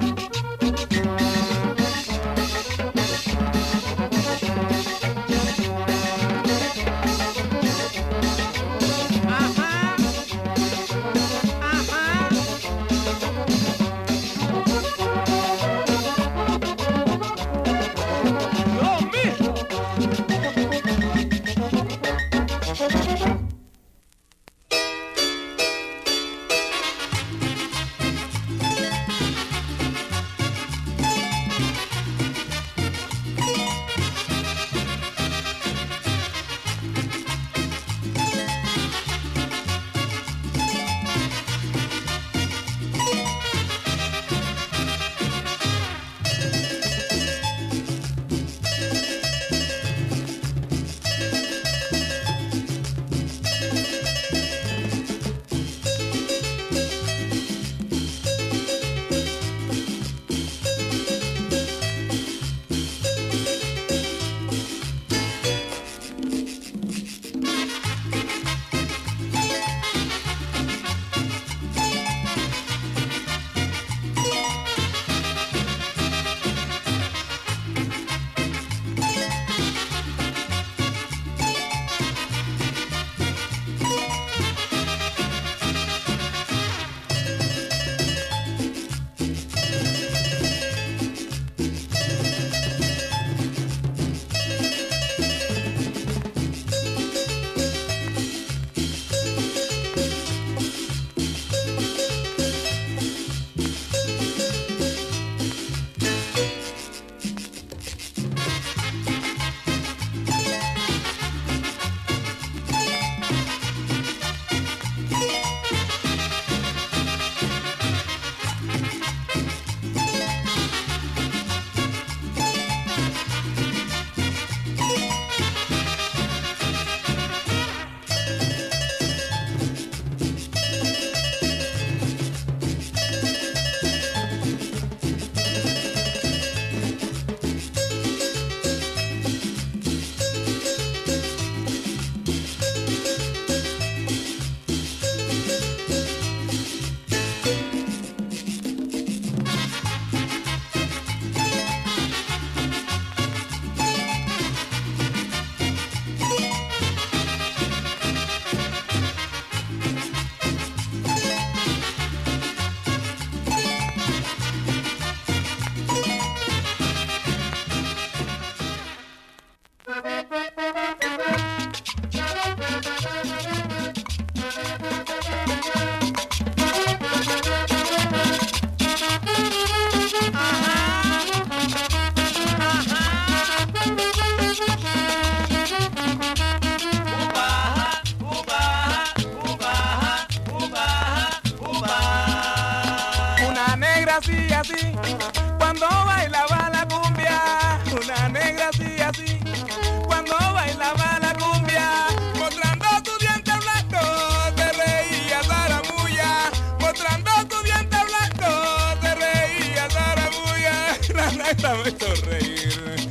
[SPEAKER 12] así, así, cuando bailaba la cumbia, una negra así, así, cuando bailaba la cumbia, mostrando tu diente blanco, te reía zaramulla, mostrando tu diente blanco, te reía zaramulla, la negra me hizo reír, que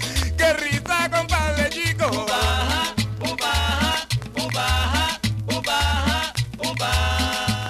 [SPEAKER 12] qué risa, compadre chico.
[SPEAKER 13] Ubaja, ubaja, ubaja, ubaja, ubaja.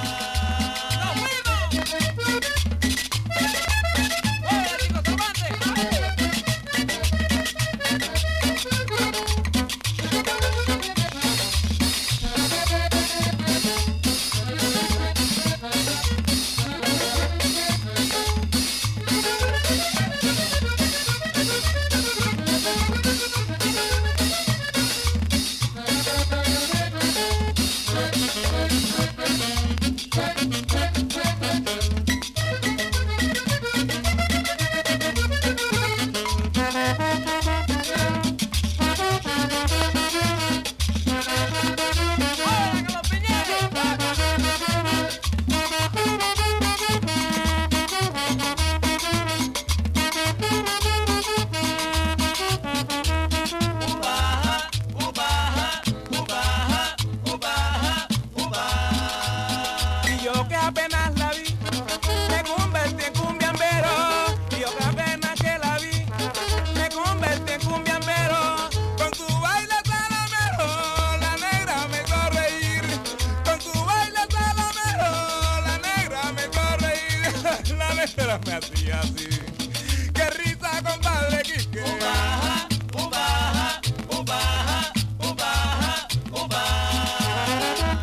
[SPEAKER 12] Me hacía así. Qué risa, compadre Quique.
[SPEAKER 13] Ubaja, ubaja, ubaja, ubaja, ubaja.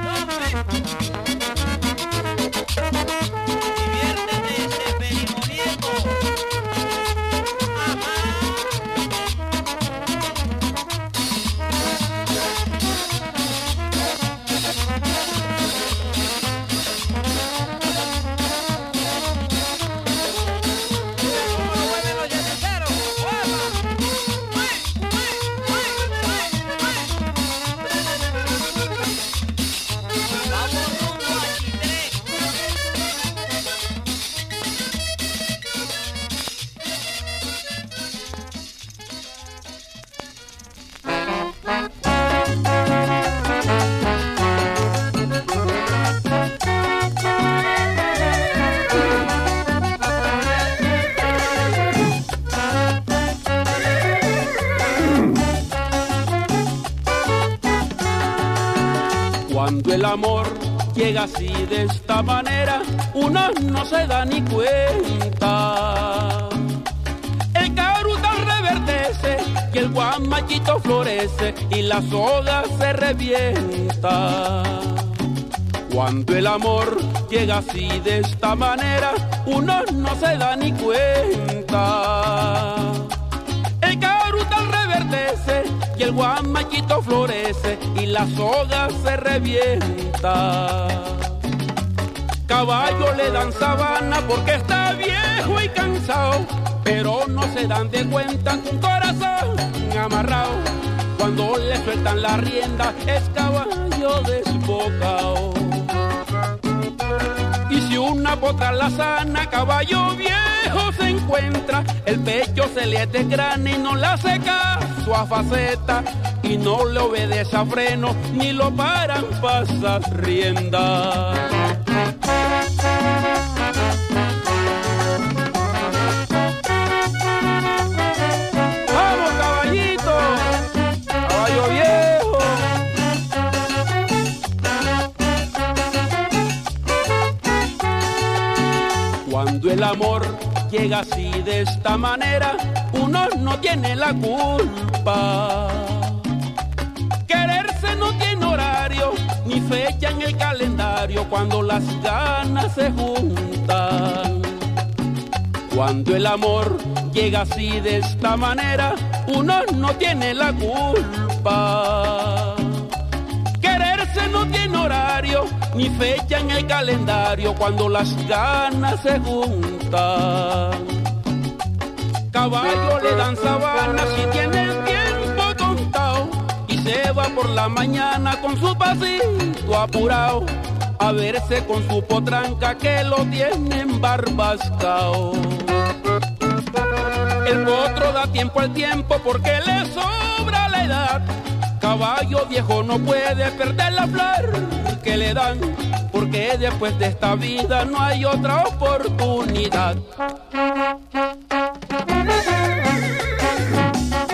[SPEAKER 13] Diviértete ese perimoniego.
[SPEAKER 14] Cuando el amor llega así de esta manera, uno no se da ni cuenta. El carutal reverdece y el guamachito florece y la soga se revienta. Cuando el amor llega así de esta manera, uno no se da ni cuenta. El carutal reverdece y el guamachito florece y la soga se revienta. Caballo le dan sabana porque está viejo y cansado, pero no se dan de cuenta que un corazón amarrado, cuando le sueltan la rienda, es caballo desbocado. Y si una potra la sana, caballo viejo se encuentra, el pecho se le desgrana y no le hace caso a faceta, y no le obedece a freno, ni lo paran pasar rienda. ¡Vamos, caballito! ¡Caballo viejo! Cuando el amor llega así de esta manera, uno no tiene la culpa. Quererse no tiene horario, ni fecha en el calendario, cuando las ganas se juntan. Cuando el amor llega así de esta manera, uno no tiene la culpa. Quererse no tiene horario, ni fecha en el calendario, cuando las ganas se juntan. Caballo le dan sabana si tiene el tiempo contado, y se va por la mañana con su pasito apurado a verse con su potranca que lo tienen barbascao. El potro da tiempo al tiempo porque le sobra la edad. Caballo viejo no puede perder la flor que le dan, porque después de esta vida no hay otra oportunidad.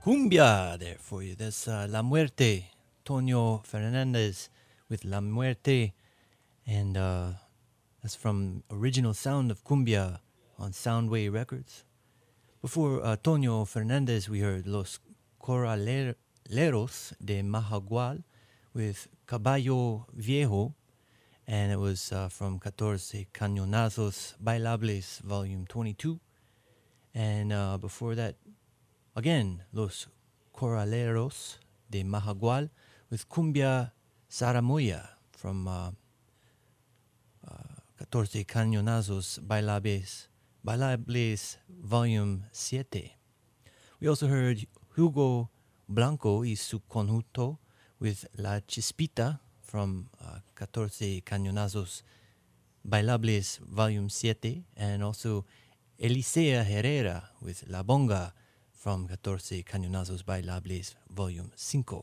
[SPEAKER 1] cumbia there for you. That's uh, La Muerte, Tonio Fernandez with La Muerte. And uh, that's from original Sound of Cumbia on Soundway Records. Before uh, Tonio Fernandez, we heard Los Corraleros de Mahagual with Caballo Viejo. And it was uh, from Catorce Cañonazos Bailables, Volume twenty-two. And uh, before that, again, Los Corraleros de Mahagual with Cumbia Zaramoya from uh, uh, Catorce Cañonazos Bailables, Bailables, Volume seven. We also heard Hugo Blanco y su conjunto with La Chispita from uh, Catorce Cañonazos Bailables, Volume seven, and also Elisea Herrera with La Bonga from Catorce Cañonazos Bailables, Volume five.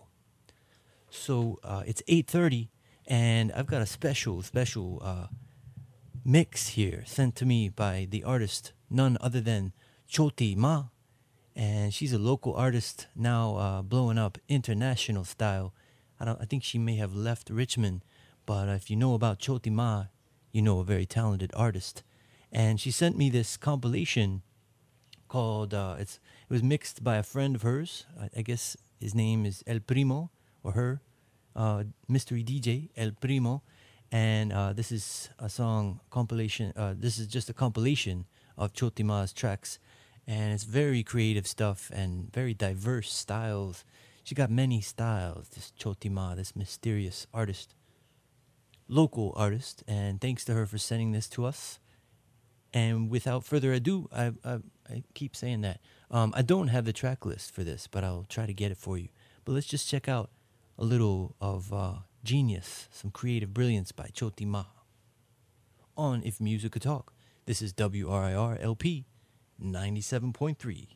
[SPEAKER 1] So uh, it's eight thirty, and I've got a special, special uh, mix here sent to me by the artist, none other than Choti Ma. And she's a local artist now uh, blowing up international style. I, don't, I think she may have left Richmond, but if you know about Choti Ma, you know a very talented artist. And she sent me this compilation called, uh, it's it was mixed by a friend of hers. I, I guess his name is El Primo, or her, uh, mystery D J, El Primo. And uh, this is a song compilation, uh, this is just a compilation of Choti Ma's tracks. And it's very creative stuff and very diverse styles. She got many styles, this Choti Ma, this mysterious artist, local artist. And thanks to her for sending this to us. And without further ado, I, I, I keep saying that. Um, I don't have the track list for this, but I'll try to get it for you. But let's just check out a little of uh, genius, some creative brilliance by Choti Ma on If Music Could Talk. This is W R I R L P ninety-seven point three.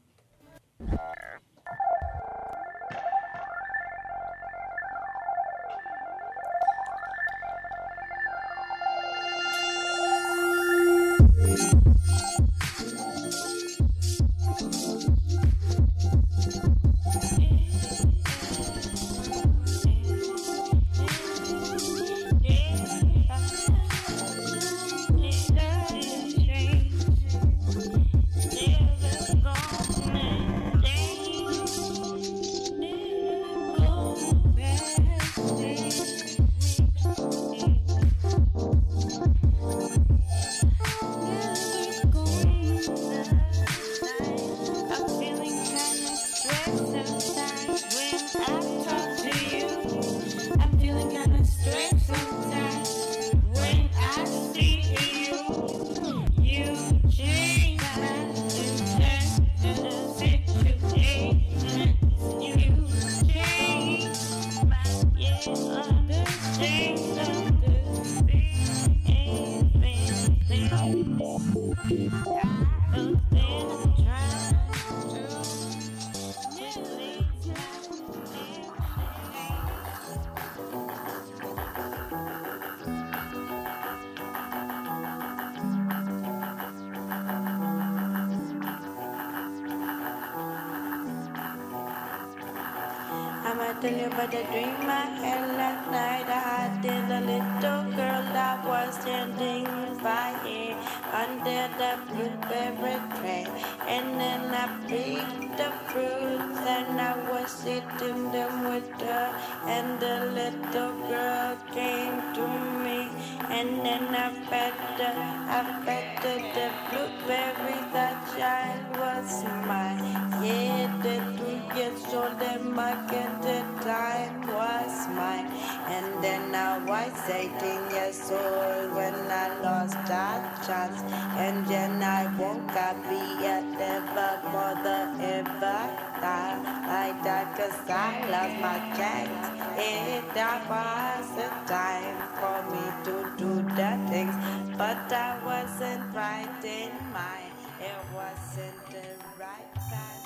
[SPEAKER 15] Tell you about the dream I had last night. I did a little girl that was standing by here under the blueberry tree. And then I picked the fruits and I was eating them with her. And the little girl came to me. And then I fed her, I fed her the blueberries. That child was mine. Yeah, the two years old and my kid, the time was mine. And then I was eighteen years old when I lost that chance. And then I won't be a never mother ever die. I died cause I lost my chance. It was a time for me to do the things, but I wasn't right in mind. It wasn't the right path.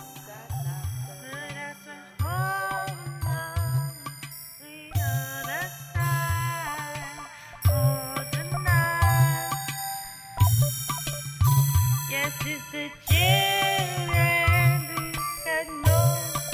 [SPEAKER 5] Yes, it's the children who had no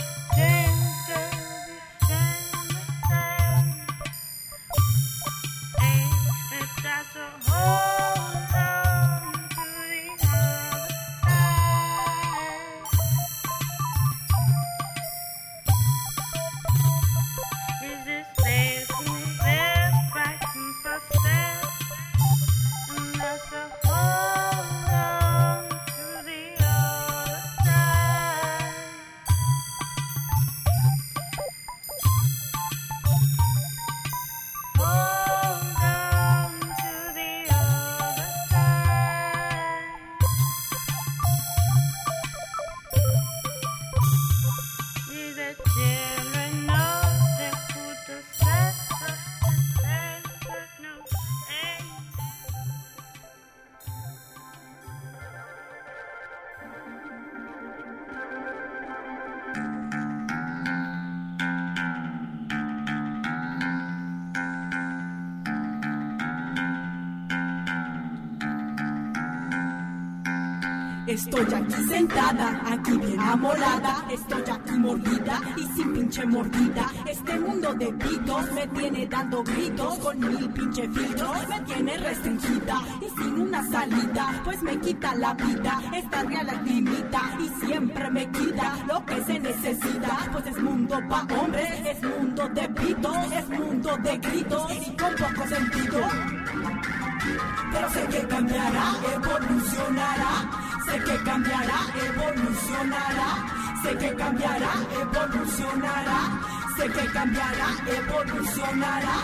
[SPEAKER 16] Estoy aquí sentada, aquí bien amolada. Estoy aquí mordida y sin pinche mordida. Este mundo de pitos me tiene dando gritos. Con mil pinche filtros me tiene restringida y sin una salida, pues me quita la vida. Esta real limita y siempre me quita lo que se necesita. Pues es mundo pa' hombres, es mundo de pitos, es mundo de gritos y con poco sentido. Pero sé que cambiará, evolucionará. Sé que cambiará, evolucionará. Sé que cambiará, evolucionará. Sé que cambiará, evolucionará.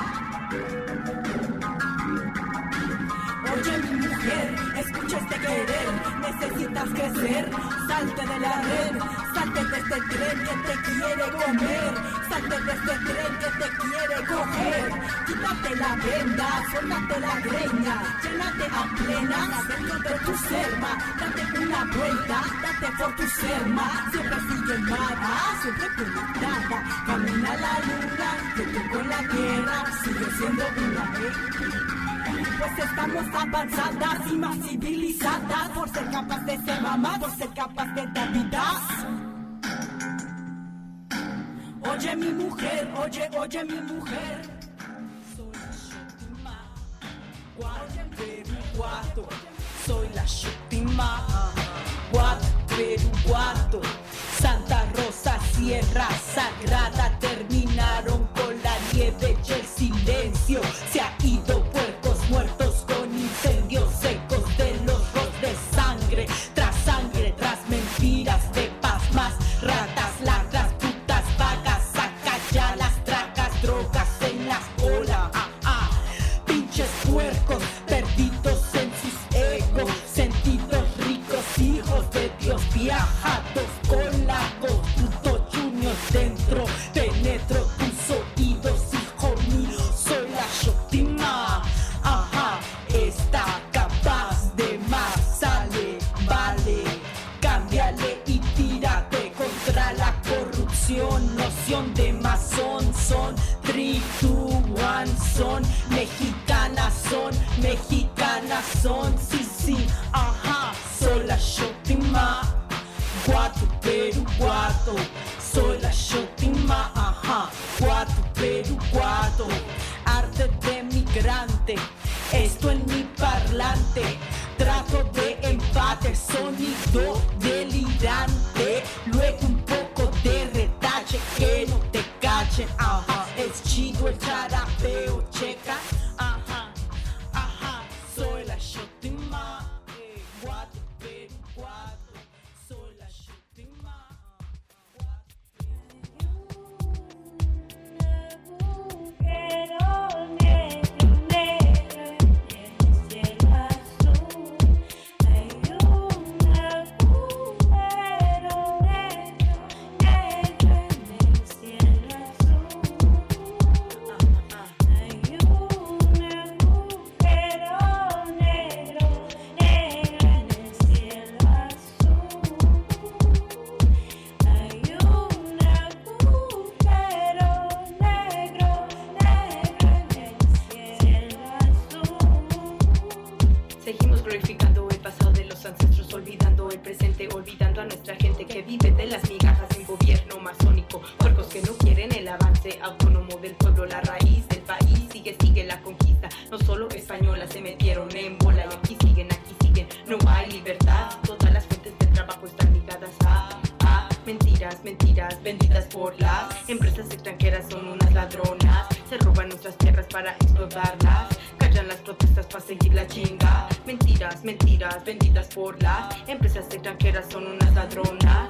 [SPEAKER 16] Oye mi mujer, escucha este querer. Necesitas crecer, salte de la red. Salte de este tren que te quiere comer. Salte de este tren que te quiere coger. Quítate la venda, suéltate la greña. Llénate a plena dentro de tu serma. Date una vuelta, date por tu serma. Siempre sigue nada, siempre conectada. Camina la luna, que tú con la tierra sigue siendo una vez. Pues estamos avanzadas y más civilizadas por ser capaz de ser mamá, por ser capaz de dar vidas. Oye mi mujer, oye, oye mi mujer. Soy la Shotima, Guato, soy la Shotima, Guato, Santa Rosa, Sierra Sagrada, terminaron con la nieve y el silencio. Se ha ido puercos muertos con incendios secos de los ros de sangre, tras sangre, tras mentiras de paz, más ratas, largas, putas, vagas, saca ya las tracas, drogas en las olas, ah, ah, pinches puercos, perdidos en sus egos, sentidos ricos, hijos de Dios, viajados con lagos, puto junior dentro, penetro tus oídos, hijo mío, soy la Shotima, ajá, está capaz de más, sale, vale, cámbiale y tírate contra la corrupción, noción de masón, son, three, two, one, son, mexicanas son, mexicanas son, sí, sí, ajá, soy la Shotima, Guato, Perú, Guato, soy la Shotima, ajá, Guato, Perú, Guato, arte de migrante, esto en mi parlante, trato de empate, sonido delirante, luego un poco de retache, que no te cachen, ajá, es chido el charapeo, checa, ajá, ajá, soy la Shotima, eh, Guato, Perú, Guato, soy la Shotima.
[SPEAKER 17] Seguimos glorificando el pasado de los ancestros, olvidando el presente, olvidando a nuestra gente que vive de las migajas en gobierno masónico. Puercos que no quieren el avance autónomo del pueblo, la raíz del país. Sigue, sigue la conquista, no solo española, se metieron en bola y aquí siguen, aquí siguen. No hay libertad, todas las fuentes de trabajo están ligadas a, a mentiras, mentiras vendidas por las empresas extranjeras, son unas ladronas. Se roban nuestras tierras para explotarlas, callan las protestas para seguir la chinga. Mentiras, mentiras vendidas por las empresas extranjeras, son unas ladronas.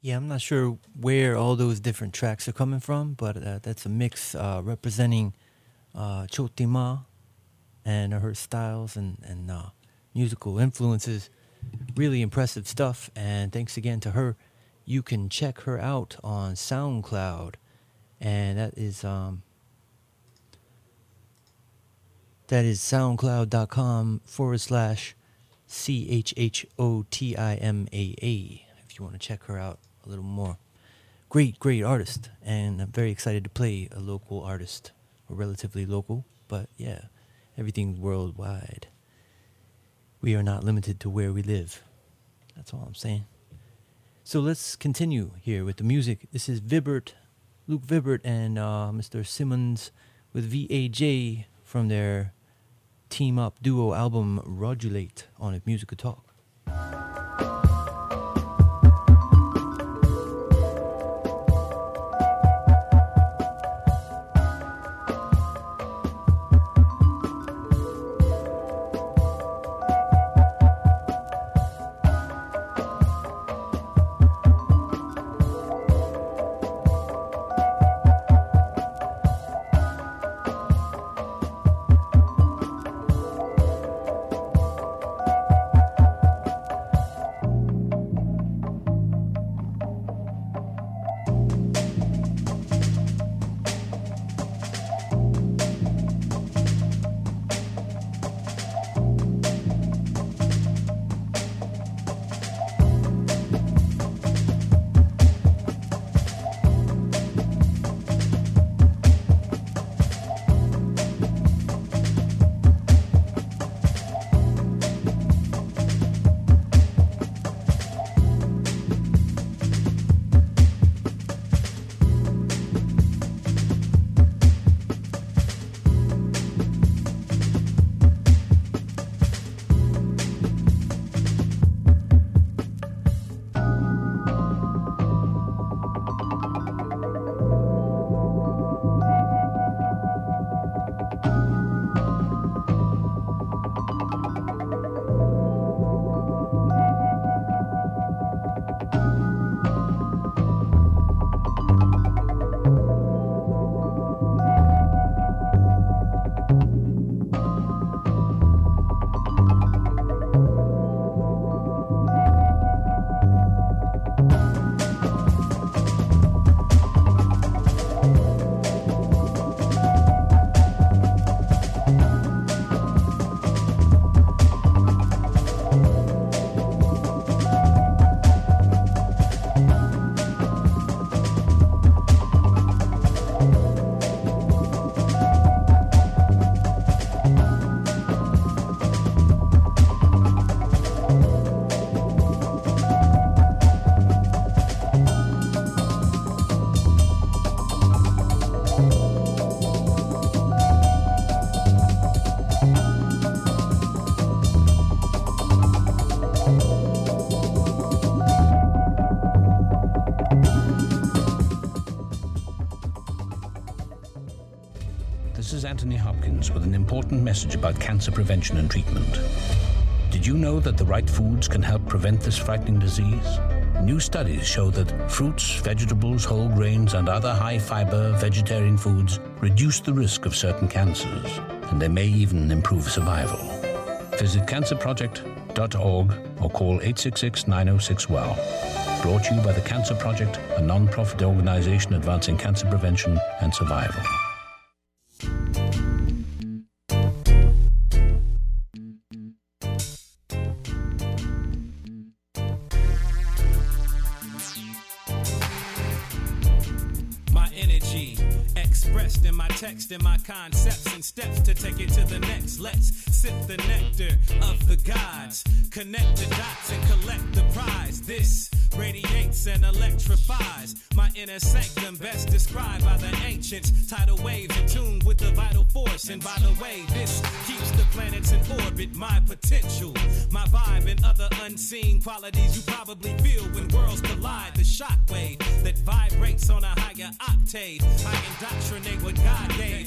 [SPEAKER 1] Yeah, I'm not sure where all those different tracks are coming from, but uh, that's a mix uh, representing uh, Chotima and her styles and, and uh, musical influences. Really impressive stuff, and thanks again to her. You can check her out on SoundCloud, and that is um, that is soundcloud.com forward slash C H H O T I M A A if you want to check her out a little more. Great, great artist, and I'm very excited to play a local artist, or relatively local, but yeah, everything's worldwide. We are not limited to where we live. That's all I'm saying. So let's continue here with the music. This is Vibert, Luke Vibert, and uh, Mister Simmons with V A J from their team-up duo album Rodulate on If Music Could Talk.
[SPEAKER 18] Anthony Hopkins with an important message about cancer prevention and treatment. Did you know that the right foods can help prevent this frightening disease? New studies show that fruits, vegetables, whole grains, and other high-fiber vegetarian foods reduce the risk of certain cancers, and they may even improve survival. Visit cancer project dot org or call eight six six, nine oh six, W E L L. Brought to you by the Cancer Project, a non-profit organization advancing cancer prevention and survival.
[SPEAKER 19] And my concepts and steps to take it to the next. Let's sip the nectar of the gods, connect the dots and collect the prize. This radiates and electrifies my inner sanctum, best described by the ancients. Tidal waves in tune with the vital force. And by the way, this keeps the planets in orbit. My potential, my vibe, and other unseen qualities you probably feel when worlds collide. The shockwave that vibrates on a higher octave. I indoctrinate what God gave. I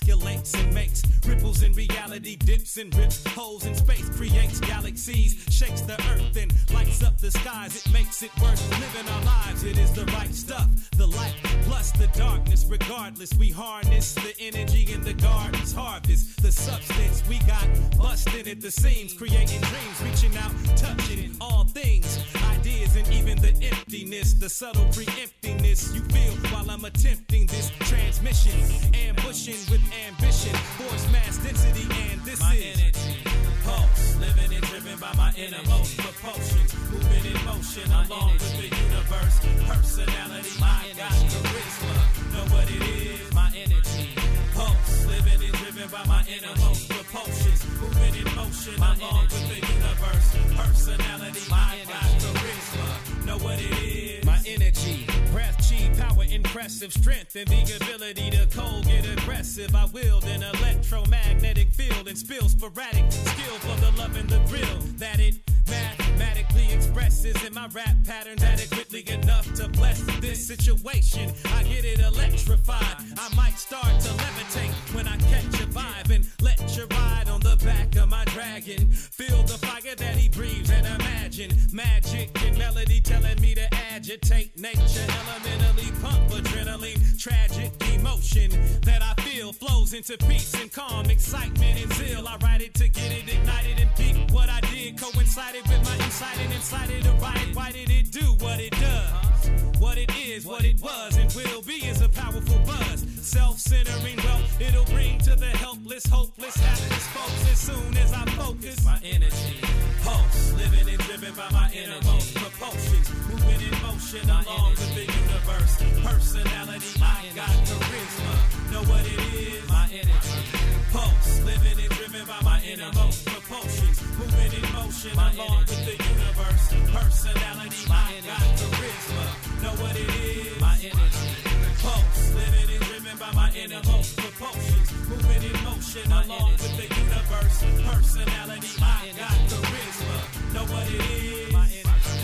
[SPEAKER 19] escalates and makes ripples in reality, dips and rips holes in space, creates galaxies, shakes the earth and lights up the skies. It makes it worth living our lives. It is the right stuff, the light plus the darkness. Regardless, we harness the energy in the garden's harvest. The substance we got busting at the seams, creating dreams, reaching out, touching all things, ideas and even the emptiness, the subtle pre-emptiness you feel while I'm attempting this transmission, ambushing with ambition, force mass density, and this my is energy. Pulse, living and driven by my innermost propulsions, moving in motion my along energy. With the universe, personality, my I got charisma, know what it is, my energy. Pulse, living and driven by my innermost propulsions, moving in motion my along energy. With the universe, personality, my I got charisma, know what it is, my energy. Breath, chi, power, impressive strength, and the ability to cold get aggressive. I wield an electromagnetic field and spill sporadic skill for the love and the thrill that it mathematically expresses in my rap patterns adequately enough to bless this situation. I get it electrified. I might start to levitate when I catch a vibe and let you ride on the back of my dragon. Feel the fire that he breathes and imagine magic and melody telling me to agitate nature. Elementally pump adrenaline, tragic emotion that I feel flows into peace and calm, excitement and zeal. I write it to get it ignited and peak. What I did coincided with my insight and incited to write. Why did it do what it does? What it is, what it was, and will be is a powerful buzz. Self-centering wealth, it'll bring to the helpless, hopeless, hapless folks as soon as I focus. My energy, pulse, living and driven by my innermost propulsions, moving in motion my along energy. With the universe, personality, my I energy. Got charisma, know what it is, my energy. Pulse, living and driven by my innermost propulsions, moving in motion my along energy. With the universe, personality, my I energy. Got charisma, know what it is, my energy. Pulse, living and driven by my innermost propulsions, moving in motion my along energy. With the universe, personality, my I got charisma, know what it is, my energy.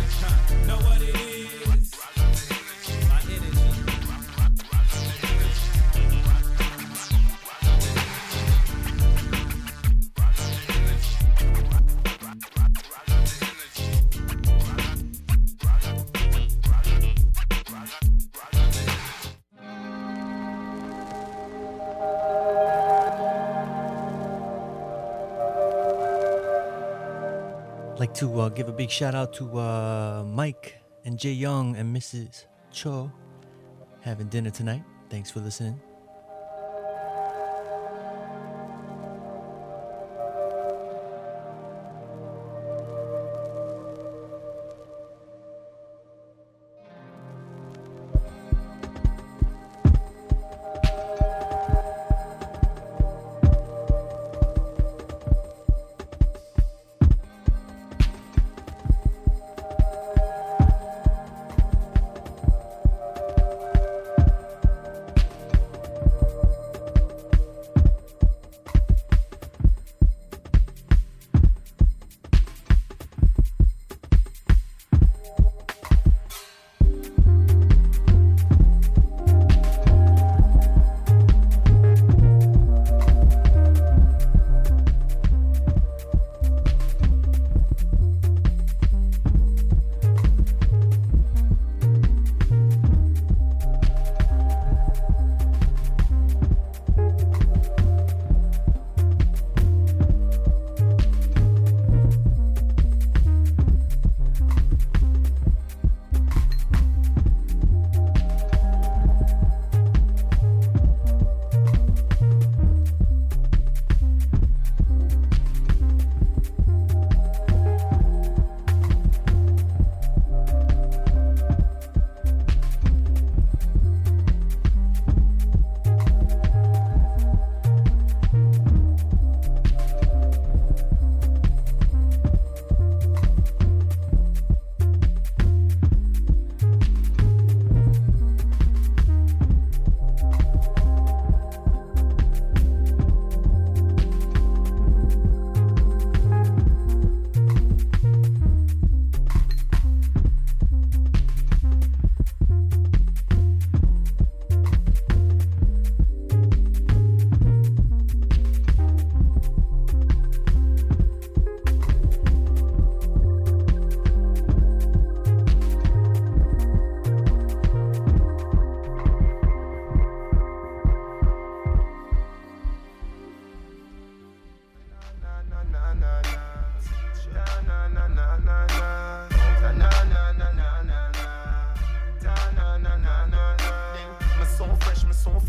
[SPEAKER 19] Know what it is, my energy.
[SPEAKER 1] Like to uh, give a big shout out to uh, Mike and Jay Young and Missus Cho having dinner tonight. Thanks for listening.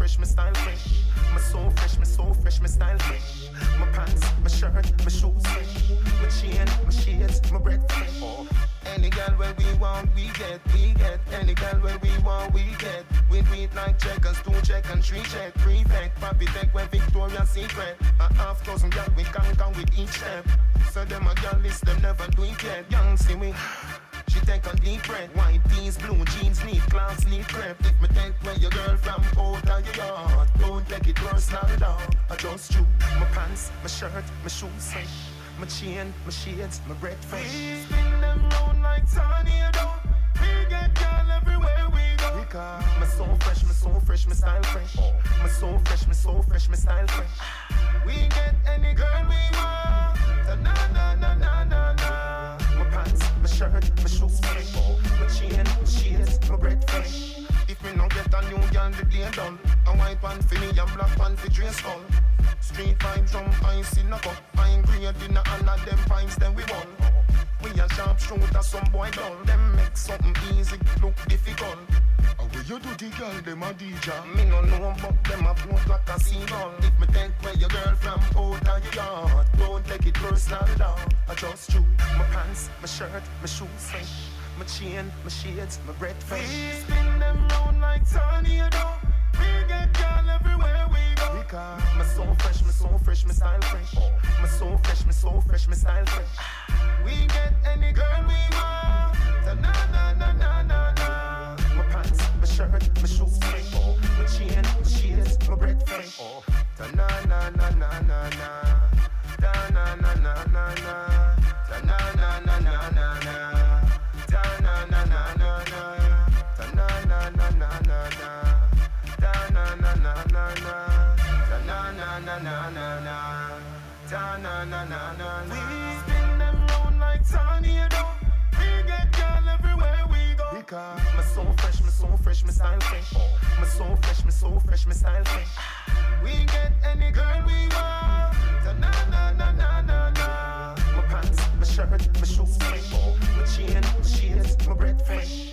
[SPEAKER 2] fresh, my style fresh. My soul fresh, my soul fresh, my style fresh. My pants, my shirt, my shoes fresh. My chain, my shades, my breath fresh. Oh. Any girl where we want, we get, we get. Any girl where we want, we get. We do it like checkers, two check and three check. Prefect, Papi Tech, where Victoria's Secret. A half dozen girl we can count with each step. So them a girl list, them never do it yet. Young see me. She take a deep breath. White tees, blue jeans, neat clothes, neat crepe. If me take where your girl from out of your yard, don't take it personal down. I just you. My pants, my shirt, my shoes fresh. My chain, my shades, my breath fresh. We spin them round like tornado. We get girl everywhere we go. Because my soul fresh, my soul fresh, my style fresh. My soul fresh, my soul fresh, my style fresh. We get any girl we want. Na na na na na na. My pants, my shirt, my shoes fresh. My chain, my shades, my breath fresh. If me no get a new girl, the day done. A white one for me and black one for dress skull. Street vibes, drum ice in a cup. Fine grade dinner and all them pints, then we won. We a sharp shooter, some boy dull. Them make something easy look difficult. And when you do the girl, them a D J. Me no know but them a float like a seagull. If me take where your girl from out of your yard, don't take it personal down. I just you. My pants, my shirt, my shoes fresh. My chain, my shades, my breath fresh. We spin them round like tornado. We get girl everywhere we go. Because my soul fresh, my soul fresh, my style fresh. My soul fresh, my soul fresh, my style fresh. We get any girl we want. Na na na na na na. My pants, my shirt, my shoes fresh. My chain, my shades, my breath fresh. Na na na na na na. Da na na na na na. Da na na na na na na. Da na na na na na. Da na na na na na na. Da na na na na na. Da na na na na na na. Da na na na na na. We spin them round like tornado. We get girl everywhere we go. Because my soul fresh, my soul fresh, my style fresh. My soul fresh, my soul fresh, my style fresh. We get any girl we want. Da na na na na na na. My pants, my shirt, my shoes fresh. My chain, my shades, my breath fresh.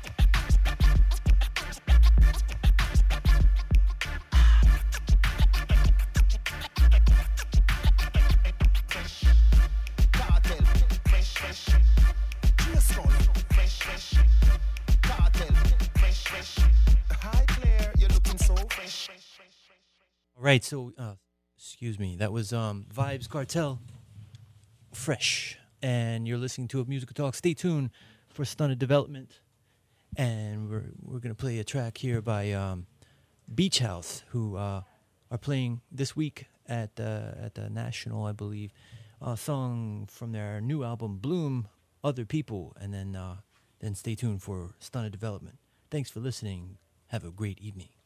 [SPEAKER 1] All right, so uh, excuse me, that was um, Vibes Cartel, Fresh, and you're listening to a musical talk. Stay tuned for Stunted Development, and we're we're gonna play a track here by um, Beach House, who uh, are playing this week at uh, at the National, I believe. A song from their new album Bloom, Other People, and then uh, then stay tuned for Stunted Development. Thanks for listening. Have a great evening.